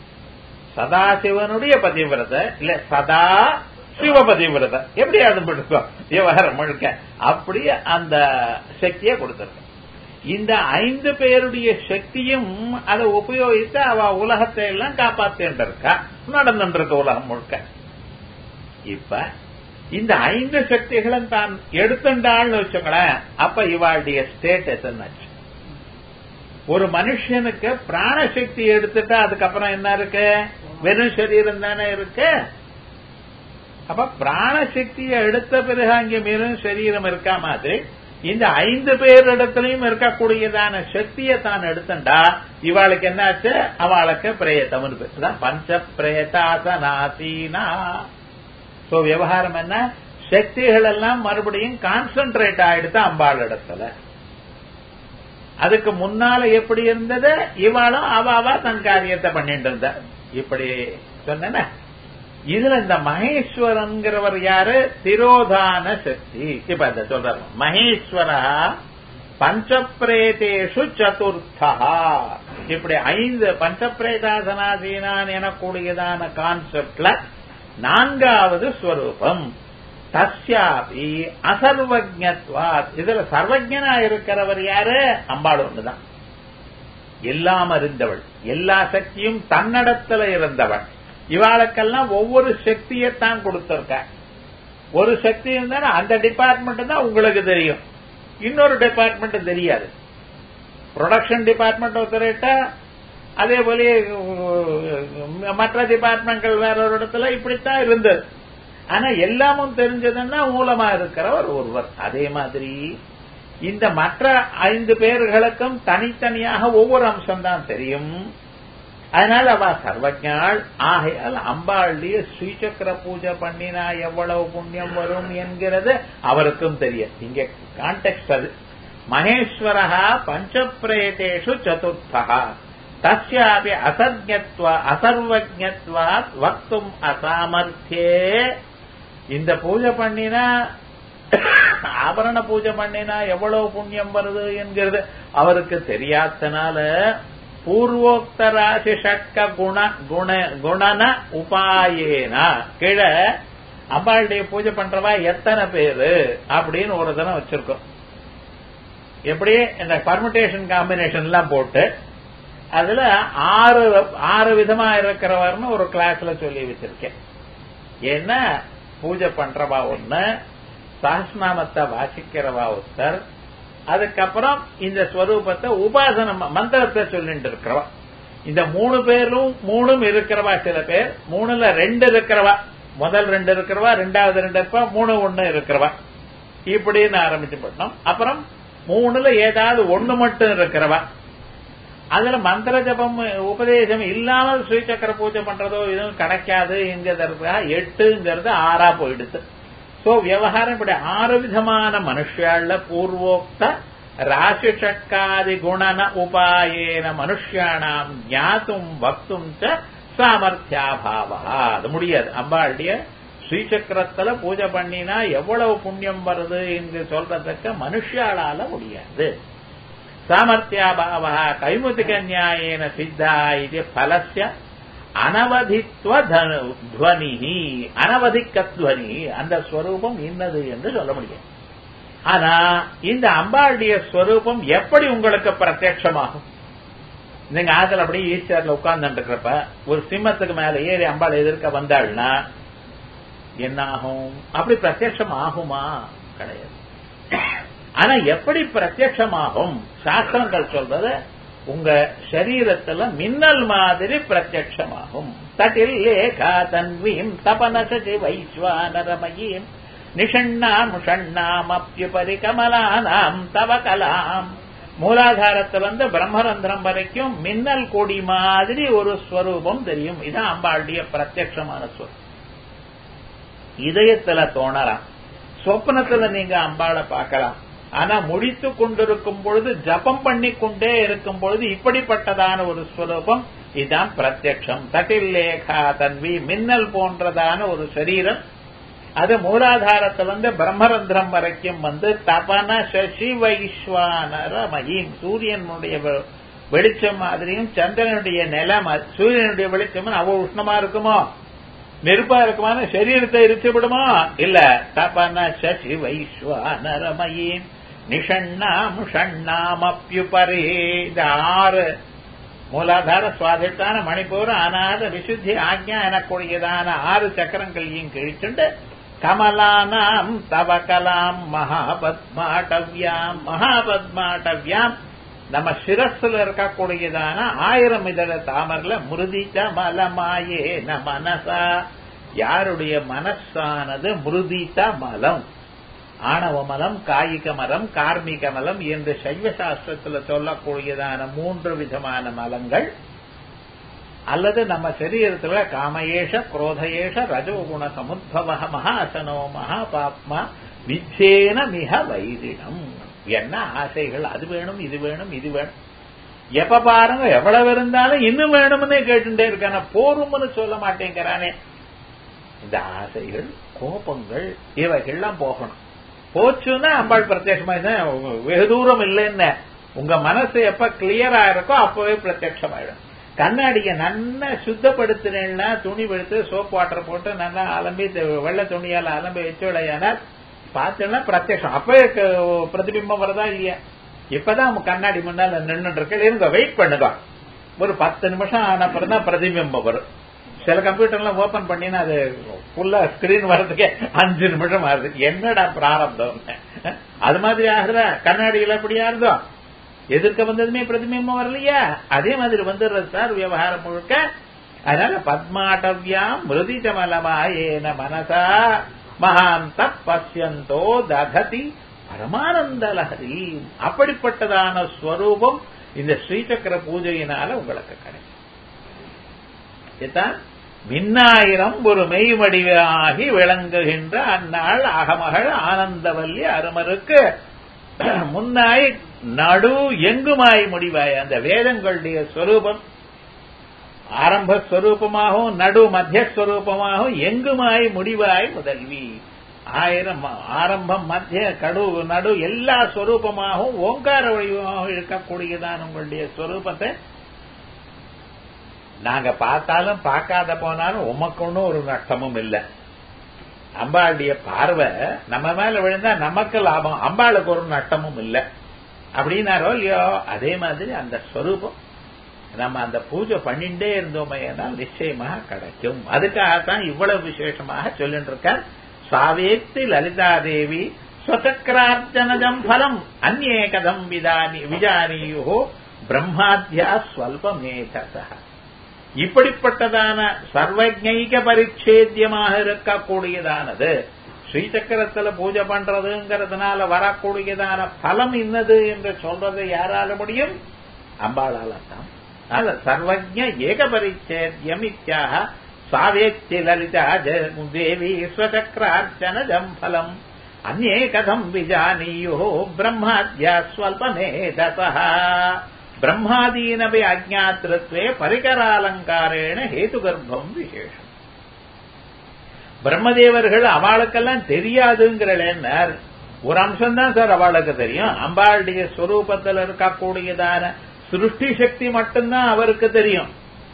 சதாசிவனுடைய பதிவிரத இல்ல, சதா சிவ பதிவிரத. எப்படி அது முழுக்கும் விவகாரம் முழுக்க அப்படியே அந்த சக்தியை கொடுத்திருக்க. இந்த 5 பேருடைய சக்தியும் அதை உபயோகித்து அவ உலகத்தை எல்லாம் காப்பாத்திட்டு இருக்கா, நடந்துட்டு இருக்க உலகம் முழுக்க. இப்ப இந்த 5 சக்திகளும் தான் எடுத்துட்டாள்னு வச்சுங்களேன், அப்ப இவாளுடைய ஸ்டேட்டஸ் என்னாச்சு? ஒரு மனுஷனுக்கு பிராணசக்தி எடுத்துட்டா அதுக்கப்புறம் என்ன இருக்கு? வெறும் சரீரம் தானே இருக்கு. அப்ப பிராணசக்தியை எடுத்த பிறகு அங்கே வெறும் சரீரம் இருக்கா மாதிரி இந்த 5 பேரிடத்திலையும் இருக்கக்கூடியதான சக்தியை தான் எடுத்துட்டா இவாளுக்கு என்னாச்சு? அவளுக்கு பிரேதம். பஞ்ச பிரேதாசனாசீனா. சோ விவகாரம் என்ன? சக்திகள் எல்லாம் மறுபடியும் கான்சென்ட்ரேட் ஆயிடுத்து அம்பாள் இடத்துல. அதுக்கு முன்னால எப்படி இருந்தது? இவாளும் அவ தன் காரியத்தை பண்ணிட்டு இருந்த. இப்படி சொன்ன. இதுல இந்த மகேஸ்வரன்கிறவர் யாரு? திரோதான சக்தி. இப்ப அந்த சொல்ற மகேஸ்வரா பஞ்சப்பிரேதேஷு சதுர்த்தா. இப்படி 5 பஞ்சப்பிரேதாசனாதீனான் எனக்கூடியதான கான்செப்ட்ல 4வது ஸ்வரூபம். தஸ்யாபி அசர்வஜத்வாத். இதுல சர்வஜனா இருக்கிறவர் யாரு? அம்பாள் ஒண்ணுதான். எல்லாம் அறிந்தவள், எல்லா சக்தியும் தன்னடத்துல இருந்தவள். இவாளுக்கெல்லாம் ஒவ்வொரு சக்தியைத்தான் கொடுத்திருக்க. ஒரு சக்தி இருந்தா அந்த டிபார்ட்மெண்ட் தான் உங்களுக்கு தெரியும், இன்னொரு டிபார்ட்மெண்ட் தெரியாது. ப்ரொடக்ஷன் டிபார்ட்மெண்ட் ஒருத்தரேட்டா, அதே போல மற்ற டிபார்ட்மெண்ட்கள் வேற ஒரு இடத்துல இப்படித்தான் இருந்தது. ஆனா எல்லாமும் தெரிஞ்சதுன்னா மூலமா இருக்கிறவர் ஒருவர். அதே மாதிரி இந்த மற்ற 5 பேர்களுக்கும் தனித்தனியாக ஒவ்வொரு அம்சம்தான் தெரியும். அதனால அவ சர்வஜாள். ஆகையால் அம்பாளுடைய ஸ்ரீசக்கர பூஜை பண்ணினா எவ்வளவு புண்ணியம் வரும் என்கிறது அவருக்கும் தெரியும். இங்க கான்டெக்ட் அது. மகேஸ்வரஹா பஞ்சப்ரேதேஷு சதுர்த்தஹா தஸ்யாபி அசர்வஜத்வாத் வக்தும் அசாமர்த்தியே. இந்த பூஜை பண்ணினா ஆபரண பூஜை பண்ணினா எவ்வளவு புண்ணியம் வருது என்கிறது அவருக்கு தெரியாதனால பூர்வோக்த ராசி ஷட்க குணன உபாயேனா கீழே அம்பாளுடைய பூஜை பண்றவா எத்தனை பேரு அப்படின்னு ஒரு தினம் வச்சிருக்கோம். எப்படி இந்த பர்முடேஷன் காம்பினேஷன் எல்லாம் போட்டு அதுல 6 விதமா இருக்கிறவர்னு ஒரு கிளாஸ்ல சொல்லி வச்சிருக்கேன். ஏன்னா பூஜை பண்றவா ஒண்ணு, சஹஸ்ரநாமத்தை வாசிக்கிறவா ஒருத்தர், அதுக்கப்புறம் இந்த ஸ்வரூபத்தை உபாசன மந்திரத்தை சொல்லிட்டு இருக்கிறவா. இந்த 3 பேரும் 3 இருக்கிறவா. சில பேர் 3ல 2 இருக்கிறவா, முதல் 2 இருக்கிறவா, 2வது 2 இருப்பா, 3 1 இருக்கிறவா, இப்படின்னு ஆரம்பிச்சு பண்ணோம். அப்புறம் 3ல ஏதாவது 1 மட்டும் இருக்கிறவா. அதுல மந்திர ஜபம் உபதேசம் இல்லாமல் ஸ்ரீசக்கர பூஜை பண்றதோ இதுவும் கிடைக்காது என்கிறதுக்காக 8ங்கிறது 6ஆ போயிடுது. சோ விவகாரம் இப்படி 6 விதமான மனுஷால பூர்வோக்த ராசி ஷட்காதி குணன உபாயேன மனுஷியானாம் ஞாத்தும் வக்தும் ச சாமர்த்தியாபாவா. அது முடியாது. அம்பாளுடைய ஸ்ரீசக்கரத்துல பூஜை பண்ணினா எவ்வளவு புண்ணியம் வருது என்று சொல்றதுக்கு மனுஷாலால முடியாது. சாமர்த்தியாபாவா கைமுதிக நியாயேன சித்தா இது பலஸ்ய அனவதித்வத்வனி, அனவதிக்கத்வனி, அந்த ஸ்வரூபம் இன்னது என்று சொல்ல முடியும். ஆனா இந்த அம்பாளுடைய ஸ்வரூபம் எப்படி உங்களுக்கு பிரத்யட்சமாகும்? நீங்க ஆத்துல அப்படியே ஈஸ்டர்ல உட்கார்ந்து இருக்கிறப்ப ஒரு சிம்மத்துக்கு மேல ஏறி அம்பாள் எதிர்க்க வந்தாள்னா என்ன ஆகும்? அப்படி பிரத்யட்சம் ஆகுமா? கிடையாது. ஆனா எப்படி பிரத்யட்சமாகும்? சாஸ்திரங்கள் சொல்றது உங்க சரீரத்துல மின்னல் மாதிரி பிரத்யட்சமாகும். தட்டில் லேகா தன்வீம் தபனசி வைஸ்வானரமயீம் நிஷண்ணாம் அப்யுபரி கமலானாம் தவ கலாம். மூலாதாரத்திலிருந்து பிரம்மரந்திரம் வரைக்கும் மின்னல் கொடி மாதிரி ஒரு ஸ்வரூபம் தெரியும். இதான் அம்பாளுடைய பிரத்யட்சமான ஸ்வரூபம். இதயத்துல தோணலாம், சொப்னத்துல நீங்க அம்பாளை பார்க்கலாம். ஆனா முடித்து கொண்டிருக்கும் பொழுது ஜபம் பண்ணி கொண்டே இருக்கும் பொழுது இப்படிப்பட்டதான ஒரு ஸ்வரூபம், இதுதான் பிரத்யக்ஷம். தட்டில் லேகா தன்வி, மின்னல் போன்றதான ஒரு சரீரம். அது மூலாதாரத்திலிருந்து பிரம்மரந்திரம் வரைக்கும் வந்து தபன சசி வைஸ்வானர மயீம், சூரியனுடைய வெளிச்சம் மாதிரியும் சந்திரனுடைய நிலம், சூரியனுடைய வெளிச்சம் அவ்வளவு உஷ்ணமா இருக்குமோ, நெருப்பா இருக்குமான சரீரத்தை எரிச்சு விடுமா? இல்ல. தபன சசி வைஸ்வானரமயீம் நிஷண்ணாம் அப்யுபரி. இந்த 6 மூலாதார சுவாதிஷ்டான மணிப்பூர் அநாத விசுத்தி ஆக்ஞா எனக்கூடியதான 6 சக்கரங்களையும் கிழிச்சுண்டு கமலானாம் தவ கலாம் மகாபத்மாட்டவ்யாம், மகாபத்மாட்டவ்யாம் நம்ம சிரஸ்ல இருக்கக்கூடியதான 1000 இதழ தாமர்ல மிருதிச்ச மலமாயே ந மனசா, யாருடைய மனசானது மிருதிச்ச மலம், ஆணவ மலம், காயிக மலம், கார்மிக மலம் என்று சைவ சாஸ்திரத்துல சொல்லக்கூடியதான 3 விதமான மலங்கள், அல்லது நம்ம சரீரத்துல காமயேஷ குரோதயேஷ ரஜோகுண சமுத்பவ மகாசனோ மகாபாப்மா விச்சேன மிக வைரிடம். என்ன ஆசைகள், அது வேணும் இது வேணும் இது வேணும், எப்ப பாருங்க எவ்வளவு இருந்தாலும் இன்னும் வேணும்னு கேட்டுட்டே இருக்கான, போரும்னு சொல்ல மாட்டேங்கிறானே. இந்த ஆசைகள் கோபங்கள் இவைகள்லாம் போகணும். போச்சுன்னா அம்பாள் பிரத்யட்சமா வெகு தூரம் இல்லைன்னு உங்க மனசு எப்ப கிளியரா இருக்கோ அப்பவே பிரத்யட்சமாயிடும். கண்ணாடிய நல்லா சுத்தப்படுத்தினா, துணி எடுத்து சோப் வாட்டர் போட்டு நல்லா அலம்பி வெள்ளை துணியால அலம்பி வச்சோடையான பார்த்தோம்னா பிரத்யட்சம் அப்பவே பிரதிபிம்பம் வரதா இல்லையா? இப்பதான் கண்ணாடி முன்னால நின்று இருக்க, வெயிட் பண்ணுங்க, ஒரு 10 நிமிஷம் ஆனப்பறம் தான் பிரதிபிம்பம் வரும். சில கம்ப்யூட்டர்லாம் ஓபன் பண்ணினா அது ஃபுல்லா ஸ்கிரீன் வர்றதுக்கே 5 நிமிஷம் ஆகுது. என்னடா பிராரப்தம்? அது மாதிரி ஆகுற கண்ணாடியில எப்படி ஆகுதோ, எதிர்க்க வந்ததுமே பிரதிபிம்பம் வரலையா? அதே மாதிரி வந்துடுறது சார் விவகாரம் முழுக்க. அதனால பத்மாட்டவ்யாம் மிருதிச்சமலமாயேன மனசா மகாந்த பசியந்தோ தகதி பரமானந்த லஹரி. அப்படிப்பட்டதான ஸ்வரூபம் இந்த ஸ்ரீசக்கர பூஜையினால உங்களுக்கு கிடைக்கும். மின்னாயிரம் ஒரு மெய்வடிவாகி விளங்குகின்ற அந்நாள் அகமகள் ஆனந்தவல்லி அருமருக்கு முன்னாய் நடு எங்குமாய் முடிவாய். அந்த வேதங்களுடைய ஸ்வரூபம் ஆரம்பஸ்வரூபமாகவும் நடு மத்தியஸ்வரூபமாகவும் எங்குமாய் முடிவாய் முதல்வி. ஆரம்பம் மத்திய கடு நடு எல்லா ஸ்வரூபமாகவும் ஓங்கார வடிவமாக இருக்கக்கூடியதான் உங்களுடைய ஸ்வரூபத்தை நாங்க பார்த்தாலும் பார்க்காத போனாலும் உமக்கு ஒன்றும் ஒரு நஷ்டமும் இல்லை. அம்பாளுடைய பார்வை நம்ம மேல விழுந்தா நமக்கு லாபம், அம்பாளுக்கு ஒரு நஷ்டமும் இல்லை அப்படின்னாரோ இல்லையோ. அதே மாதிரி அந்த ஸ்வரூபம் நம்ம அந்த பூஜை பண்ணிட்டே இருந்தோமே நிச்சயமாக கிடைக்கும். அதுக்காகத்தான் இவ்வளவு விசேஷமாக சொல்லிட்டு இருக்கார். சாவேத்தி லலிதாதேவி ஸ்வசக்ரார்ஜனஜம் பலம் அந்நே கதம் விஜானியோ பிரம்மாத்யா ஸ்வல்பமேதச. இப்படிப்பட்டதான சர்வஜைக பரிச்சேத்தியமாக இருக்கக்கூடியதானது ஸ்ரீசக்கரத்துல பூஜை பண்றதுங்கிறதுனால வரக்கூடியதான பலம் இன்னது என்று சொல்றது யாரால முடியும்? அம்பாளால தான். சர்வஜ ஏக பரிச்சேத்தியம் இத்தியாக சாவேத்தி லலிதா தேவி ஸ்வசக்ரார்ச்சனஜம் பலம் அந்நே கதம் விஜானியோ பிரம்மாத்யா ஸ்வல்பமேதசः. பிரம்மாதீனபி அஜ்ஞாத்ருத்வே பரிகராலங்காரேண ஹேதுகர்ப்பம் விசேஷம். பிரம்மதேவர்கள் அவளுக்கெல்லாம் தெரியாதுங்கிறேன்னார். ஒரு அம்சம்தான் சார் அவளுக்கு தெரியும். அம்பாளுடைய ஸ்வரூபத்தில் இருக்கக்கூடியதான சிருஷ்டி சக்தி மட்டும்தான் அவருக்கு தெரியும்.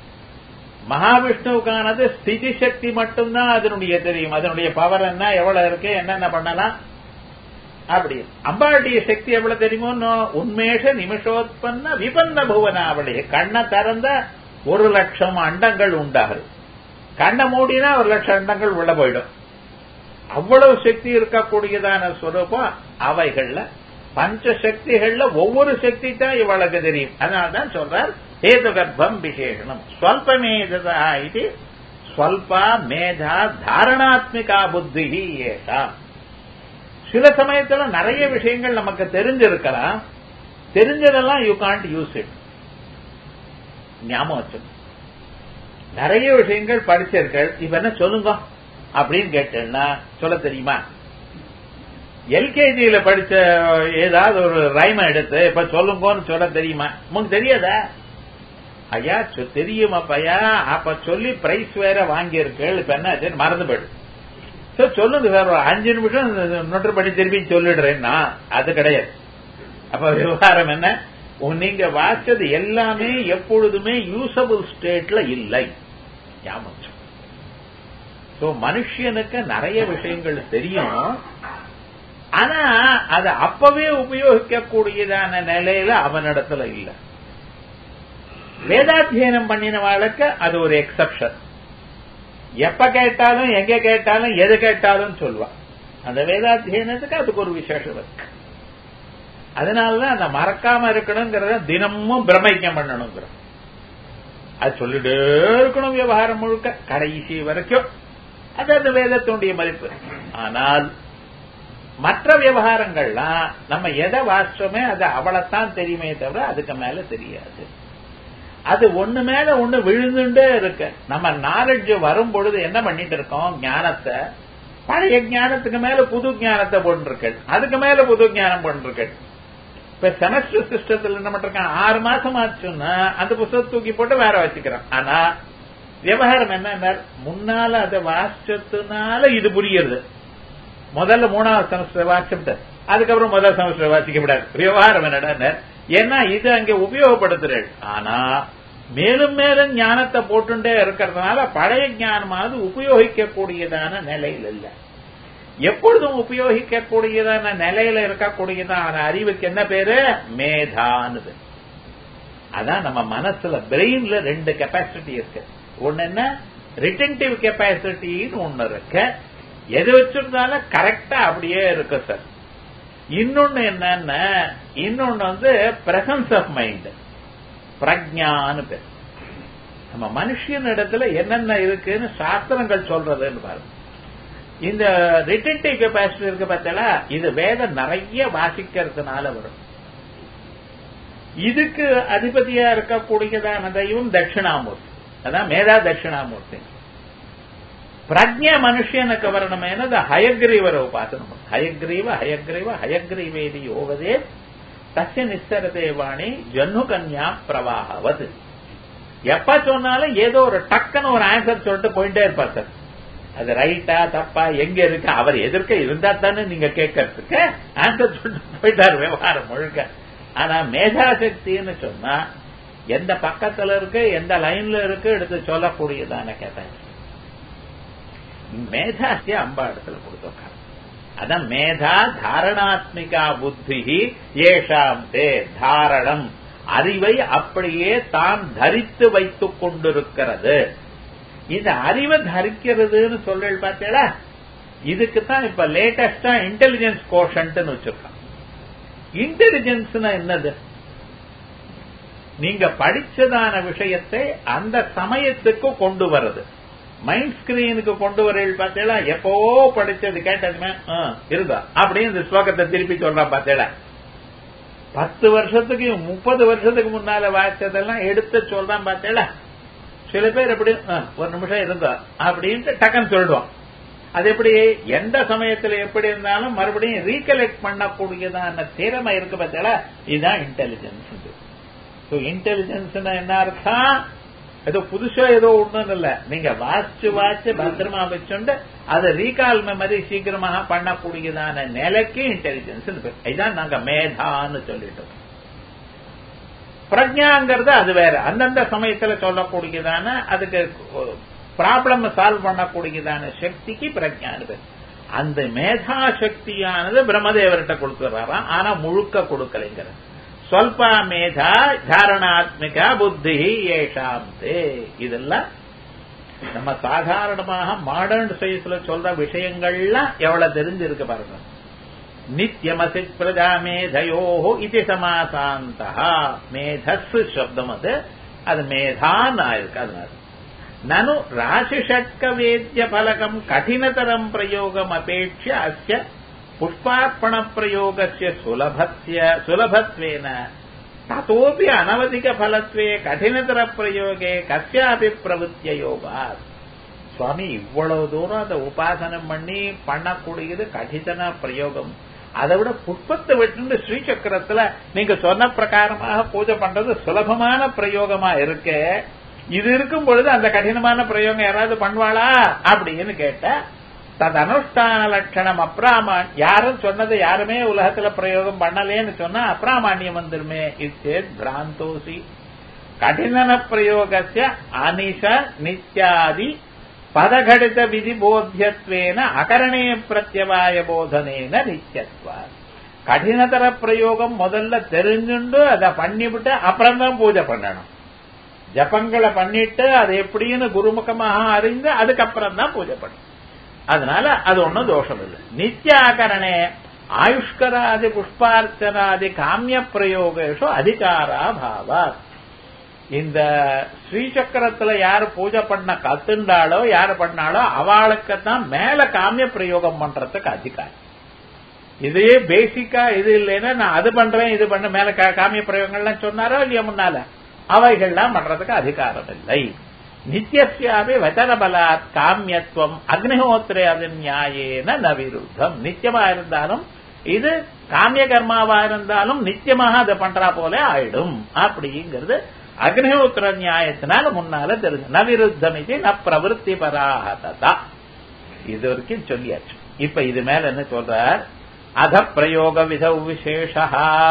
மகாவிஷ்ணுவுக்கானது ஸ்திதி சக்தி மட்டும்தான் அதனுடைய தெரியும். அதனுடைய பவர் என்ன, எவ்வளவு இருக்கு, என்னென்ன பண்ணலாம் அப்படி. அம்பாளுடைய சக்தி எவ்வளவு தெரியுமோ, உண்மேஷ நிமிஷோத்பன்ன விபன்ன புவனாவளிய. கண்ணை திறந்த 1,00,000 அண்டங்கள் உண்டாகுது. கண்ணை மூடினா 1,00,000 அண்டங்கள் உள்ள போயிடும். அவ்வளவு சக்தி இருக்கக்கூடியதான ஸ்வரூபம் அவைகள்ல பஞ்ச சக்திகள்ல ஒவ்வொரு சக்தி தான் இவளுக்கு தெரியும். அதனால்தான் சொல்றார் ஹேது கர்ப்பம் விசேஷனம். ஸ்வல்பமேதா இது ஸ்வல்பா மேதா தாரணாத்மிகா புத்தி ஏஷா. சில சமயத்துல நிறைய விஷயங்கள் நமக்கு தெரிஞ்சிருக்கலாம். தெரிஞ்சதெல்லாம் யூ காண்ட் யூஸ் இட். ஞாபகம் வச்சு நிறைய விஷயங்கள் படிச்சிருக்கள். இப்ப என்ன சொல்லுங்க அப்படின்னு கேட்டேன்னா சொல்ல தெரியுமா? எல்கேஜியில படிச்ச ஏதாவது ஒரு ரைமை எடுத்து இப்ப சொல்லுங்கன்னு சொல்ல தெரியுமா? உங்களுக்கு தெரியாதா? ஐயா தெரியுமா பையா? அப்ப சொல்லி பிரைஸ் வேற வாங்கியிருக்கள். இப்ப என்ன மறந்து போயிடு. சொல்லுங்க சார், ஒரு 5 நிமிஷம் நோட்டு படி திருப்பி சொல்லிடுறேன்னா அது கிடையாது. அப்ப விவகாரம் என்ன? நீங்க வாசிச்சது எல்லாமே எப்பொழுதுமே யூசபிள் ஸ்டேட்ல இல்லை. மனுஷனுக்கு நிறைய விஷயங்கள் தெரியும். ஆனா அது அப்பவே உபயோகிக்கக்கூடியதான நிலையில அவனிடத்துல இல்ல. வேதாத்தியனம் பண்ணினவாளுக்கு அது ஒரு எக்ஸப்ஷன். எப்ப கேட்டாலும் எங்க கேட்டாலும் எது கேட்டாலும் சொல்லுவா. அந்த வேதாத்தியனத்துக்கு அதுக்கு ஒரு விசேஷம் இருக்கு. அதனாலதான் அந்த மறக்காம இருக்கணுங்கிறத தினமும் பிரமைக்கம் பண்ணணுங்கிற அது சொல்லிட்டே இருக்கணும். விவகாரம் முழுக்க கடைசி வரைக்கும் அது அந்த வேதத்தினுடைய மதிப்பு. ஆனால் மற்ற விவகாரங்கள்லாம் நம்ம எதை வாசிச்சோமே அது அவளைத்தான் தெரியுமே தவிர அதுக்கு மேல தெரியாது. அது ஒண்ணு மேல ஒண்ணு விழுந்துட்டே இருக்கு. நம்ம நாலேஜ் வரும் பொழுது என்ன பண்ணிட்டு இருக்கோம்? ஞானத்தை பழைய ஞானத்துக்கு மேல புது ஞானத்தை போட்டுருக்கள், அதுக்கு மேல புது ஞானம் போட்டுருக்கள். இப்ப செமஸ்டர் சிஸ்டத்துல என்ன பண்றான்? 6 மாசம் ஆச்சுன்னா அந்த புத்தகத்தை தூக்கி போட்டு வேற வச்சுக்கிறான். ஆனா விவகாரம் என்ன? முன்னால அதை வாசிச்சதுனால இது புரியுது. முதல்ல 3வது செமஸ்டர் வாசிச்சுட்டு அதுக்கப்புறம் முதல் செமஸ்டர் வாசிக்கப்படாது. விவகாரம் என்னடா? ஏன்னா இது அங்கே உபயோகப்படுத்துறேன். ஆனா மேலும் மேலும் ஞானத்தை போட்டுட்டே இருக்கிறதுனால பழைய ஞானமானது உபயோகிக்கக்கூடியதான நிலையில் இல்லை. எப்பொழுதும் உபயோகிக்கக்கூடியதான நிலையில இருக்கக்கூடியதான அறிவுக்கு என்ன பேரு? மேதான்னு. அதான் நம்ம மனசுல பிரெயின்ல 2 கெப்பாசிட்டி இருக்கு. ஒன்னு என்ன? ரிட்டன்டிவ் கெப்பாசிட்டின்னு ஒண்ணு இருக்கு. எது வச்சிருந்தாலும் கரெக்டா அப்படியே இருக்கு சார். இன்னொன்னு என்னன்னா, இன்னொன்னு பிரசன்ஸ் ஆஃப் மைண்ட், பிரஜான்னு பேர். நம்ம மனுஷன் இடத்துல என்னென்ன இருக்குன்னு சாஸ்திரங்கள் சொல்றதுன்னு பாருங்க. இந்த ரிட்டன்டிவ் கெப்பாசிட்டி இருக்கு பார்த்தா, இது வேதம் நிறைய வாசிக்கிறதுனால வரும். இதுக்கு அதிபதியா இருக்கக்கூடியதான தெய்வம் தட்சிணாமூர்த்தி, அதான் மேதா தட்சிணாமூர்த்தி. பிரஜ்ஞ மனுஷனுக்கு வரணுமேனது ஹயக்ரீவர உபாசனம். ஹயக்ரீவ ஹயக்ரீவ ஹயக்ரீவேதி யோகதே தஸ்ய நிஸ்தரதேவாணி ஜன்னு கன்யா பிரவாகவது. எப்ப சொன்னாலும் ஏதோ ஒரு டக்குன்னு ஒரு ஆன்சர் சொல்லிட்டு போயிட்டே இருப்பார் சார். அது ரைட்டா தப்பா எங்க இருக்கு அவர் எதிர்க்க இருந்தா தானே நீங்க கேட்கறதுக்கு ஆன்சர் சொல்லிட்டு போயிட்டார் விவகாரம் முழுக்க. ஆனா மேதாசக்தின்னு சொன்னா எந்த பக்கத்துல இருக்கு எந்த லைன்ல இருக்கு எடுத்து சொல்லக்கூடியதான கேட்டாங்க. மேதாசிய அம்பா இடத்துல கொடுத்தோம். அதான் மேதா தாரணாத்மிகா புத்தி ஏஷாம் தே தாரணம், அறிவை அப்படியே தான் தரித்து வைத்துக் கொண்டிருக்கிறது. இந்த அறிவை தரிக்கிறதுன்னு சொல்ற பார்த்தீங்களா, இதுக்குத்தான் இப்ப லேட்டஸ்டா இன்டெலிஜென்ஸ் கோஷன்ட் வச்சிருக்கான். இன்டெலிஜென்ஸ் என்னது? நீங்க படிச்சதான விஷயத்தை அந்த சமயத்துக்கு கொண்டு வருது. மைண்ட் ஸ்கிரீனுக்கு கொண்டு வரீங்க பார்த்தீங்களா, எப்போ படிச்சது கேட்டதுமே இருந்தா அப்படின்னு இந்த ஸ்லோகத்தை திருப்பி சொல்றான் பார்த்தீங்களா. 10 வருஷத்துக்கு 30 வருஷத்துக்கு முன்னால வாய்ச்சதெல்லாம் எடுத்து சொல்றான் பார்த்தீங்களா. சில பேர் எப்படி ஒரு நிமிஷம் இருந்தா அப்படின்ட்டு டக்குன்னு சொல்லிடுவான். அது எப்படி எந்த சமயத்துல எப்படி இருந்தாலும் மறுபடியும் ரீகலெக்ட் பண்ணக்கூடியதான திறமை இருக்கு பார்த்தீங்களா, இதுதான் இன்டெலிஜென்ஸ். இன்டெலிஜென்ஸ் என்ன அர்த்தம்? ஏதோ புதுசா ஏதோ ஒண்ணும் இல்ல, நீங்க வாசிச்சு பத்திரமா வச்சுண்டு அதை ரீகால் மெமரி சீக்கிரமாக பண்ணக்கூடியதான நிலைக்கு இன்டெலிஜென்ஸ். இதுதான் நாங்க மேதான்னு சொல்லிட்டோம். பிரஜாங்கிறது அது வேற, அந்தந்த சமயத்துல சொல்லக்கூடியதான அதுக்கு ப்ராப்ளம் சால்வ் பண்ணக்கூடியதான சக்திக்கு பிரஜானது. அந்த மேதா சக்தியானது பிரம்மதேவர்கிட்ட கொடுத்துறாராம், ஆனா முழுக்க கொடுக்கலைங்கிற. சொல்பா மேதா தாரணாத்மிகா புத்தி ஏஷாம் தே. இதெல்லாம் நம்ம சாதாரணமாக மாடர்ன் சயின்ஸ்ல சொல்ற விஷயங்கள்லாம் எவ்வளவு தெரிஞ்சிருக்கு பாருங்க. நித்யமசி பிரஜா மேதையோ இது சமாசாந்தா. மேதஸ் சப்தம் அது மேதான் ஆயிருக்கு. அதனால நனு ராசிஷட்க வேத்ய பலகம் கடினதரம் பிரயோகம் அபேட்ச அஸ்ய புஷ்பார்ப்பண பிரயோகஸ்ய சுலபத்வேன ததோபி அனவதிக பலத்வே கடினதர பிரயோகே கஸ்யாபி பிரவృత్య யோகாத். சுவாமி இவ்வளவு தூரம் அந்த உபாசனம் பண்ணி பண்ணக்கூடியது கடின பிரயோகம். அதை விட புஷ்பத்தை விட்டு ஸ்ரீசக்கரத்துல நீங்க சொன்ன பிரகாரமாக பூஜை பண்றது சுலபமான பிரயோகமா இருக்கு. இது இருக்கும் பொழுது அந்த கடினமான பிரயோகம் யாராவது பண்ணுவாளா அப்படின்னு கேட்ட தது அனுஷ்டான லட்சணம் அப்ராமான். யாரும் சொன்னது யாருமே உலகத்துல பிரயோகம் பண்ணலேன்னு சொன்னா அப்ராமான்யம் வந்துருமே. இச்சேத் பிராந்தோசி கடின பிரயோகஸ்ய அனிஷ நித்யாதி பதகடித விதி போத்தியத்வேன அகரணே பிரத்யவாய போதனேன நித்தியத்வா. கடினதர பிரயோகம் முதல்ல தெரிஞ்சுண்டு அதை பண்ணிவிட்டு அப்புறம் தான் பூஜை பண்ணணும். ஜபங்களை பண்ணிட்டு அது எப்படின்னு குருமுகமாக அறிந்து அதுக்கப்புறம் தான் பூஜை பண்ணணும். அதனால அது ஒன்னும் தோஷம் இல்லை. நித்தியாகரணே ஆயுஷ்கராதி புஷ்பார்ச்சனாதி காமிய பிரயோகேஷு அதிகாரா பாவா. இந்த ஸ்ரீசக்கரத்துல யாரு பூஜை பண்ண கத்துண்டாலோ யாரு பண்ணாலோ அவளுக்குத்தான் மேல காமிய பிரயோகம் பண்றதுக்கு அதிகாரம். இதே பேசிக்கா இது இல்லைன்னா நான் அது பண்றேன் இது பண்ண மேல காமிய பிரயோகங்கள்லாம் சொன்னாரோ இல்லையா முன்னால, அவைகள்லாம் பண்றதுக்கு அதிகாரம் இல்லை. நித்தியஸ்யாபி வச்சனபலாத் காமியத்துவம் அக்னிஹோத்திரே அது நியாயேன நவிருத்தம். நித்தியமா இருந்தாலும் இது காமிய கர்மாவா இருந்தாலும் நித்தியமாக அதை பண்றா போல ஆயிடும் அப்படிங்கிறது அக்னிஹோத்திர நியாயத்தினால முன்னால தெரிஞ்சு. நவிருத்தம் இது ந பிரவருத்தி பராகதா. இது வரைக்கும் சொல்லியாச்சு. இப்ப இது மேல என்ன சொல்றார்? அத பிரயோக விதௌ விசேஷா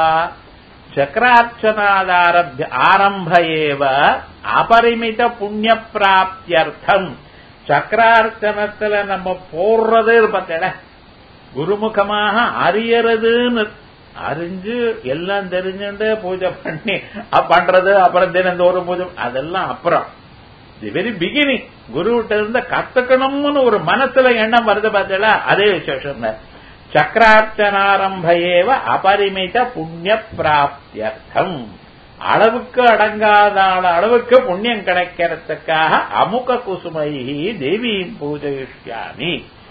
சக்கரார்ச்சனாதாரப்ய ஆரம்ப ஏவ அபரிமித புண்ணிய பிராப்தியர்த்தம். சக்கரார்ச்சனத்துல நம்ம போடுறது பார்த்தேட குருமுகமாக அறியறதுன்னு அறிஞ்சு எல்லாம் தெரிஞ்சுட்டு பூஜை பண்ணி பண்றது, அப்புறம் தினந்தோறும் பூஜை, அதெல்லாம் அப்புறம் தி வெரி பிகினிங் குருவிட்ட இருந்த கத்துக்கணும்னு ஒரு மனசுல எண்ணம் வருது பார்த்தீங்களா, அதே விசேஷம். சக்கரார்ச்சனாரம்பேவ அபரிமித புண்ணிய பிராப்தியர்த்தம். அளவுக்கு அடங்காத அளவுக்கு புண்ணியம் கிடைக்கிறதுக்காக அமுக குசுமை தேவி பூஜயிஷ்யாமி.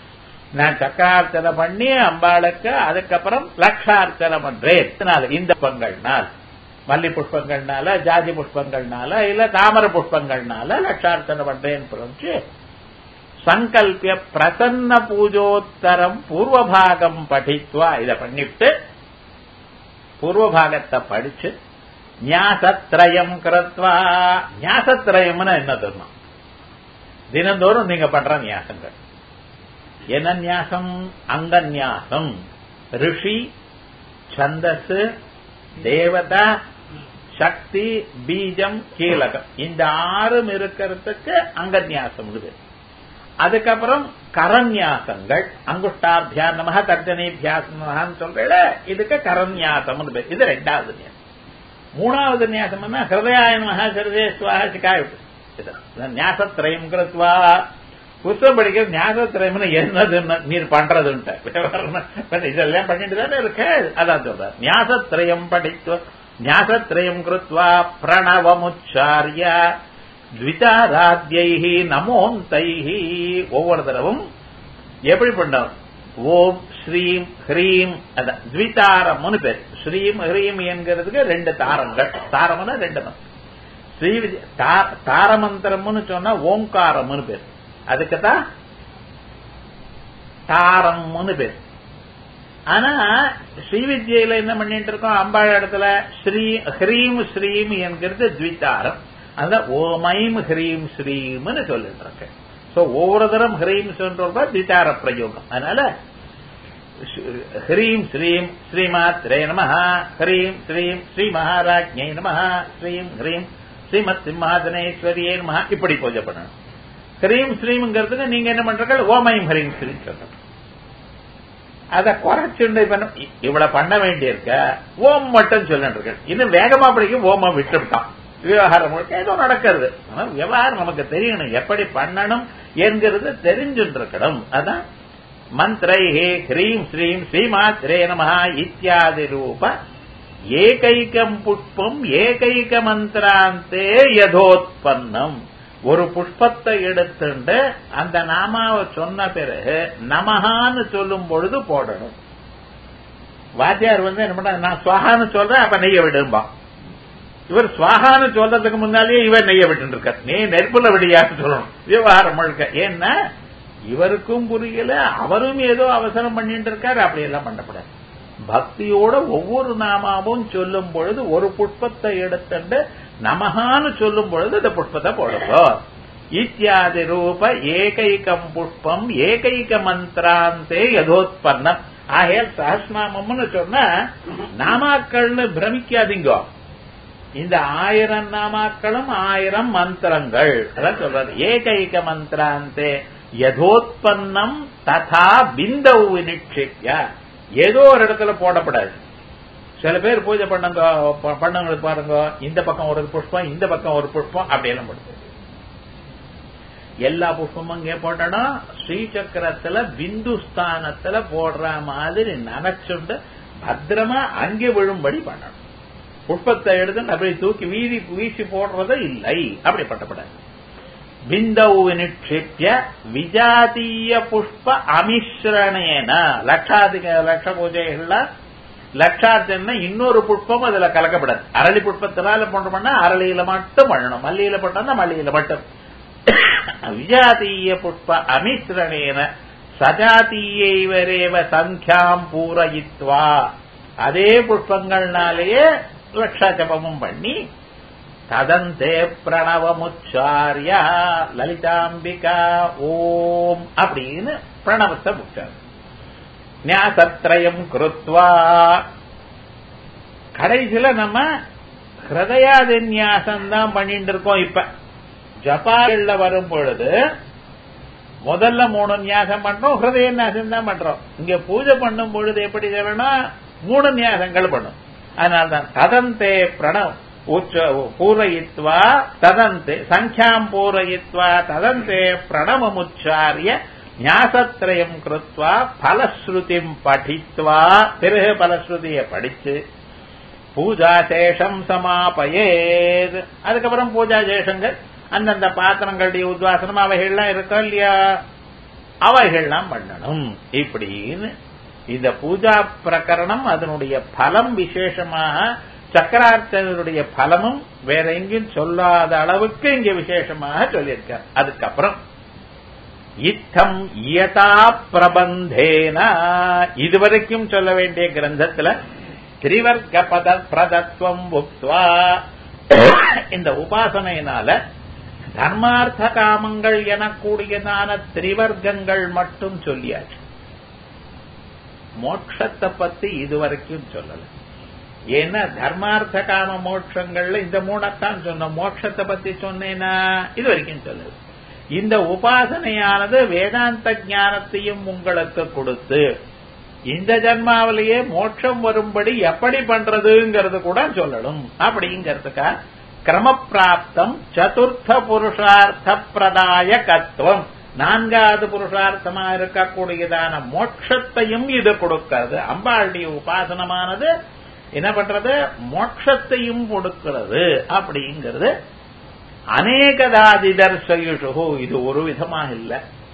நான் சக்கரார்ச்சனை பண்ணி அம்பாளுக்கு அதுக்கப்புறம் லட்சார்ச்சனை பண்றேன். இந்த புஷ்பங்கள்னால் மல்லி புஷ்பங்கள்னால, ஜாதி புஷ்பங்கள்னால, இல்ல தாமரை புஷ்பங்கள்னால லட்சார்ச்சனை பண்றேன்னு சங்கல்பிய பிரசன்ன பூஜோத்தரம் பூர்வபாகம் படித்வா. இத பண்ணிட்டு பூர்வபாகத்தை படிச்சு ஞாசத்ரயம் கிருத்வா. ஞாசத்ரயம்னு என்ன தெரியும்? தினந்தோறும் நீங்க பண்ற நியாசங்கள் என்ன நியாசம்? அங்க நியாசம், ரிஷி, சந்தஸ், தேவதா, சக்தி, பீஜம், கீலகம், இந்த 6 இருக்கிறதுக்கு அங்க நியாசம். அதுக்கப்புறம் கரநியாசங்கள், அங்குஷ்டாபியா நமஹ, தர்ஜனீபியாசம் நமஹன்னு சொல்றேன், இதுக்கு கரநியாசம். இது 2வது நியாசம். 3வது நியாசம் என்ன? ஹிருதயாய நமஹ, ஹிருதய ஸ்வாஹ, சிகாய. ஞாசத்ரயம் கிருத்வா. புத்தகம் படிக்கிற ஞாசத்ரயம்னு என்னதுன்னு நீர் பண்றதுன்ட்டு இதெல்லாம் பண்ணிட்டு தானே இருக்க. அதான் சொல்ற ஞாசத்ரயம் படித்வா. ஞாசத்ரயம் கிருத்வா பிரணவமுச்சாரிய த்விதாராத்யைஹி நமோந்தைஹி. ஒவ்வொரு தடவும் எப்படி பண்ணோம்? ஓம் ஸ்ரீம் ஹ்ரீம், அதான் த்விதாரம்னு பேர். ஸ்ரீம் ஹ்ரீம் என்கிறதுக்கு 2 தாரங்கள். தாரம்னா 2 மந்திரம். ஸ்ரீ தாரமந்திரம்னு சொன்னா ஓங்காரம்னு பேர். அதுக்குதான் தாரம்னு பேர். ஆனா ஸ்ரீவித்யில என்ன பண்ணிட்டு இருக்கோம்? அம்பாள் இடத்துல ஸ்ரீ ஹ்ரீம் ஸ்ரீம் என்கிறது த்விதாரம். அதான் ஓமைம் ஹ்ரீம் ஸ்ரீம்னு சொல்லிட்டு இருக்கேன். ஒவ்வொரு தரம் ஹ்ரீம் சொல்றப்ப த்விதார பிரயோகம். அதனால ஹ்ரீம் ஸ்ரீம் ஸ்ரீமாத்ரே நமஹ, ஹ்ரீம் ஸ்ரீம் ஸ்ரீ மகாராஜ்ஞை நமஹ, ஸ்ரீம் ஹ்ரீம் ஸ்ரீமத் சிம்மாசனேஸ்வரியே நமஹ, இப்படி பூஜை பண்ணணும். ஹ்ரீம் ஸ்ரீம்ங்கிறதுக்கு நீங்க என்ன பண்றீங்க? ஓமைம் ஹ்ரீம் ஸ்ரீம் சொல்றீங்க. அத குறைச்சுண்டு இவ்வளவு பண்ண வேண்டியிருக்க ஓம் மட்டும் சொல்லிட்டு. இன்னும் வேகமா படிக்க ஓம விட்டுவிட்டான். விவகாரம் முழுக்க ஏதோ நடக்கிறது. விவகாரம் நமக்கு தெரியணும், எப்படி பண்ணணும் என்கிறது தெரிஞ்சுட்டு இருக்கணும். அதான் மந்திரைஹே ஹ்ரீம் ஸ்ரீம் ஸ்ரீமாத்ரே நமஹ இத்தியாதி ரூப ஏகைகம் புஷ்பம் ஏகைக மந்திராந்தே யதோத்பன்னம். ஒரு புஷ்பத்தை எடுத்துட்டு அந்த நாமாவை சொன்ன பிறகு நமஹான்னு சொல்லும் பொழுது போடணும். வாத்தியார் என்ன பண்ண, நான் ஸ்வாஹான்னு சொல்றேன், அப்ப நெய்ய விடும்பா. இவர் ஸ்வாஹான்னு சொல்றதுக்கு முன்னாலேயே இவர் நெய்ய விட்டு இருக்க. நீ நெருப்புல விடியான்னு சொல்லணும் விவகாரம் முழுக்க. ஏன்னா இவருக்கும் புரியல, அவரும் ஏதோ அவசரம் பண்ணிட்டு இருக்காரு. அப்படி எல்லாம் பண்ணக்கூடாது. பக்தியோட ஒவ்வொரு நாமாவும் சொல்லும் பொழுது ஒரு புஷ்பத்தை எடுத்துட்டு நமஹான்னு சொல்லும் பொழுது இந்த புஷ்பத்தை போடுவோம். இத்தியாதி ரூப ஏகைகம் புஷ்பம் ஏகைக மந்திராந்தே யதோத்பன்னம். ஆகையால் சஹஸ்ரநாமம்னு சொன்னா நாமாக்கள்னு பிரமிக்காதீங்க. இந்த 1000 நாமாக்களும் 1000 மந்திரங்கள். அதான் சொல்றது ஏகைக மந்திராந்தே யதோத்பன்னம் ததா பிந்தௌ விநிக்ஷிப்ய. ஏதோ ஒரு இடத்துல போடப்படாது. சில பேர் பூஜை பண்ணவங்களுக்கு பாருங்க, இந்த பக்கம் ஒரு புஷ்பம், இந்த பக்கம் ஒரு புஷ்பம், அப்படியெல்லாம் போடுது. எல்லா புஷ்பமும் இங்கே போட்டோம். ஸ்ரீசக்கரத்துல பிந்துஸ்தானத்துல போடுற மாதிரி நினைச்சுண்டு பத்திரமா அங்கே விழும்படி பண்ணணும். புஷ்பத்தை எடுத்து அப்படி தூக்கி வீசி போடுறது இல்லை, அப்படி பண்ணப்படாது. பிந்தௌ விநிக்ஷிப்ய விஜாதீய புஷ்ப அமிஸ்ரணேன. லட்ச பூஜைகள்ல லட்சார்த்தம்னா இன்னொரு புஷ்பம் அதுல கலக்கப்படாது. அரளி புஷ்பத்தினால போட்டோம்னா அரளியில மட்டும் பண்ணணும், மல்லியில போட்டோம்னா மல்லியில மட்டும். விஜாதீய புஷ்ப அமிஸ்ரணேன சஜாதீயைவரேவ சங்கியாம் பூரயித்வா. அதே புஷ்பங்கள்னாலேயே லட்சா ஜபமும் பண்ணி ததந்தே பிரணவமுச்சாரிய லலிதாம்பிகா ஓம் அப்படின்னு பிரணவத்தை முச்சார். ஞாசத்ரயம் கிருத்வா. கடைசியில நம்ம ஹிருதயாதின்யாசம் தான் பண்ணிட்டு இருக்கோம். இப்ப ஜபாக்கள்ல வரும் பொழுது முதல்ல 3 நியாசம் பண்றோம், ஹிருதய நியாசம் தான் பண்றோம். இங்க பூஜை பண்ணும் பொழுது எப்படி சொல்லணும்? 3 நியாசங்கள் பண்ணும். அதனால்தான் ததந்தே பிரணவ் பூரயித்வா ததந்தே சங்கியாம் பூரயித்வா ததந்தே பிரணவமுச்சாரிய ஞாசத்ரயம் கிருத்வா பலஸ்ருதிம் படித்வா. பிறகு பலஸ்ருதியை படிச்சு பூஜா சேஷம் சமாபயேத். அதுக்கப்புறம் பூஜா சேஷங்கள் அந்தந்த பாத்திரங்களுடைய உத்வாசனம் அவைகள்லாம் இருக்கா இல்லையா? அவைகள்லாம் பண்ணணும். இப்படின்னு இந்த பூஜா பிரகரணம் அதனுடைய பலம் விசேஷமாக சக்கரார்த்தனுடைய பலமும் வேற எங்கேயும் சொல்லாத அளவுக்கு இங்க விசேஷமாக சொல்லியிருக்கார். அதுக்கப்புறம் இத்தம் யதா பிரபந்தேனா இதுவரைக்கும் சொல்ல வேண்டிய கிரந்தத்துல திரிவர்க்க பத பிரதத்வம் உக்த்வா இந்த உபாசனையினால தர்மார்த்த காமங்கள் எனக்கூடியதான திரிவர்க்கங்கள் மட்டும் சொல்லியாச்சு. மோட்சத்தை பத்தி இதுவரைக்கும் சொல்லல. ஏன்னா தர்மார்த்த காம மோட்சங்கள்ல இந்த மூணத்தான் சொன்ன. மோட்சத்தை பத்தி சொன்னேன்னா இது வரைக்கும் சொல்லல. இந்த உபாசனையானது வேதாந்த ஞானத்தையும் உங்களுக்கு கொடுத்து இந்த ஜன்மாவிலேயே மோட்சம் வரும்படி எப்படி பண்றதுங்கிறது கூட சொல்லணும். அப்படிங்கிறதுக்கா கிரமப்பிராப்தம் சதுர்த்த புருஷார்த்த பிரதாயகத்துவம் நான்காவது புருஷார்த்தமா இருக்கக்கூடியதான மோட்சத்தையும் இது கொடுக்கிறது. அம்பாளுடைய உபாசனமானது என்ன பண்றது? மோட்சத்தையும் கொடுக்கிறது. அப்படிங்கிறது அநேகதாதிதர்சயுஷு இது ஒரு விதமாக இல்ல,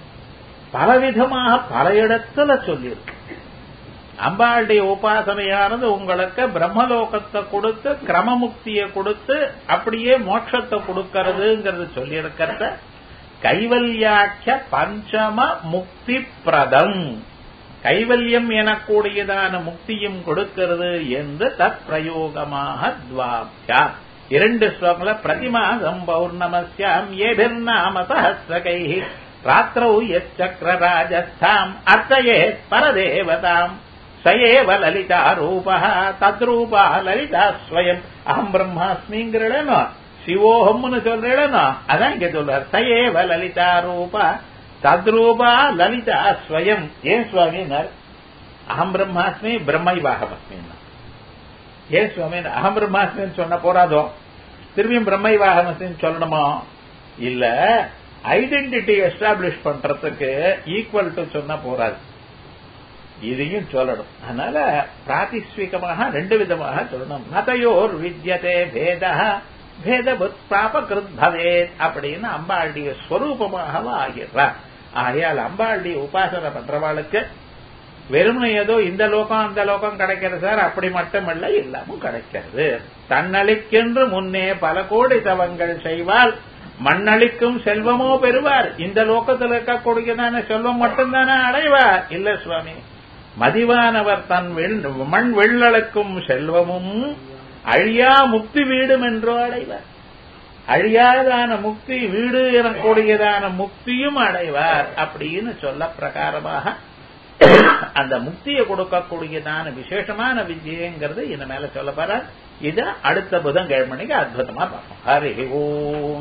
பலவிதமாக பல இடத்துல சொல்லியிருக்கு. அம்பாளுடைய உபாசனையானது உங்களுக்கு பிரம்மலோகத்தை கொடுத்து கிரமமுக்தியை கொடுத்து அப்படியே மோட்சத்தை கொடுக்கிறதுங்கிறது சொல்லியிருக்கிறத கைவல்யாட்ச பஞ்சம முக்தி பிரதம் கைவல்யம் எனக்கூடியதான முக்தியும் கொடுக்கிறது என்று தத் பிரயோகமாக துவாப்யா இரண்டு ஸ்லோகங்கள பிரதிமாசம் பௌர்ணமஸ்யாம் ஏபிர்நாம சஹஸ்ரகை ராத்திரௌ யச்சக்ரராஜஸ்தாம் அர்த்தயேத் பரதேவதாம் சயேவ லலிதா ரூபா தத்ரூபா லலிதா ஸ்வயம் அகம் பிரம்மாஸ்மிங்கிறேனோ சிவோகம்னு சொல்றேனோ அதான் இங்க சொல்றார். சயேவ லலிதா ரூபா தத்ரூபா லலிதா ஸ்வயம். ஏன் சுவாமினார்? அகம் பிரம்மாஸ்மி பிரம்மைவாகமஸ்மின்னா. ஏன் சுவாமி அகம் பிரம்மாஸ்மின்னு சொன்ன போறாதோ திரும்பியும் பிரம்மைவாகமஸ்மின்னு சொல்லணுமோ? இல்ல, ஐடென்டிட்டி எஸ்டாப்ளிஷ் பண்றதுக்கு ஈக்குவல் டு சொன்ன போறாது, இதையும் சொல்லணும். அதனால பிராதிஸ்விகமாக ரெண்டு விதமாக சொல்லணும். நதையோர் வித்யதே பேத பேதபுத் பிராபகிருத் பவேத் அப்படின்னு அம்பாளுடைய ஸ்வரூபமாக ஆகிறார். ஆகையால் அம்பாளுடைய உபாசனை பண்றவாளுக்கு வெறுமனை ஏதோ இந்த லோகம் அந்த லோகம் கிடைக்கிறது சார் அப்படி மட்டுமல்ல, எல்லாமும் கிடைக்கிறது. தன்னளிக்கென்று முன்னே பல கோடி தவங்கள் செய்வால் மண்ணளிக்கும் செல்வமோ பெறுவார். இந்த லோகத்தில் இருக்கக்கூடியதான செல்வம் மட்டும்தானே அடைவார்? இல்ல சுவாமி, மதிவானவர் தன் மண் வெள்ளளுக்கும் செல்வமும் அழியா முக்தி வீடும் என்றோ அடைவார். அழியாதான முக்தி வீடு எனக்கூடியதான முக்தியும் அடைவார் அப்படின்னு சொல்ல பிரகாரமாக அந்த முக்தியை கொடுக்கக்கூடியதான விசேஷமான விஜயங்கிறது இந்த மேல சொல்ல போறார். இத அடுத்த புதன்கிழமைக்கு அற்புதமா பார்ப்போம். ஹரி ஓம்.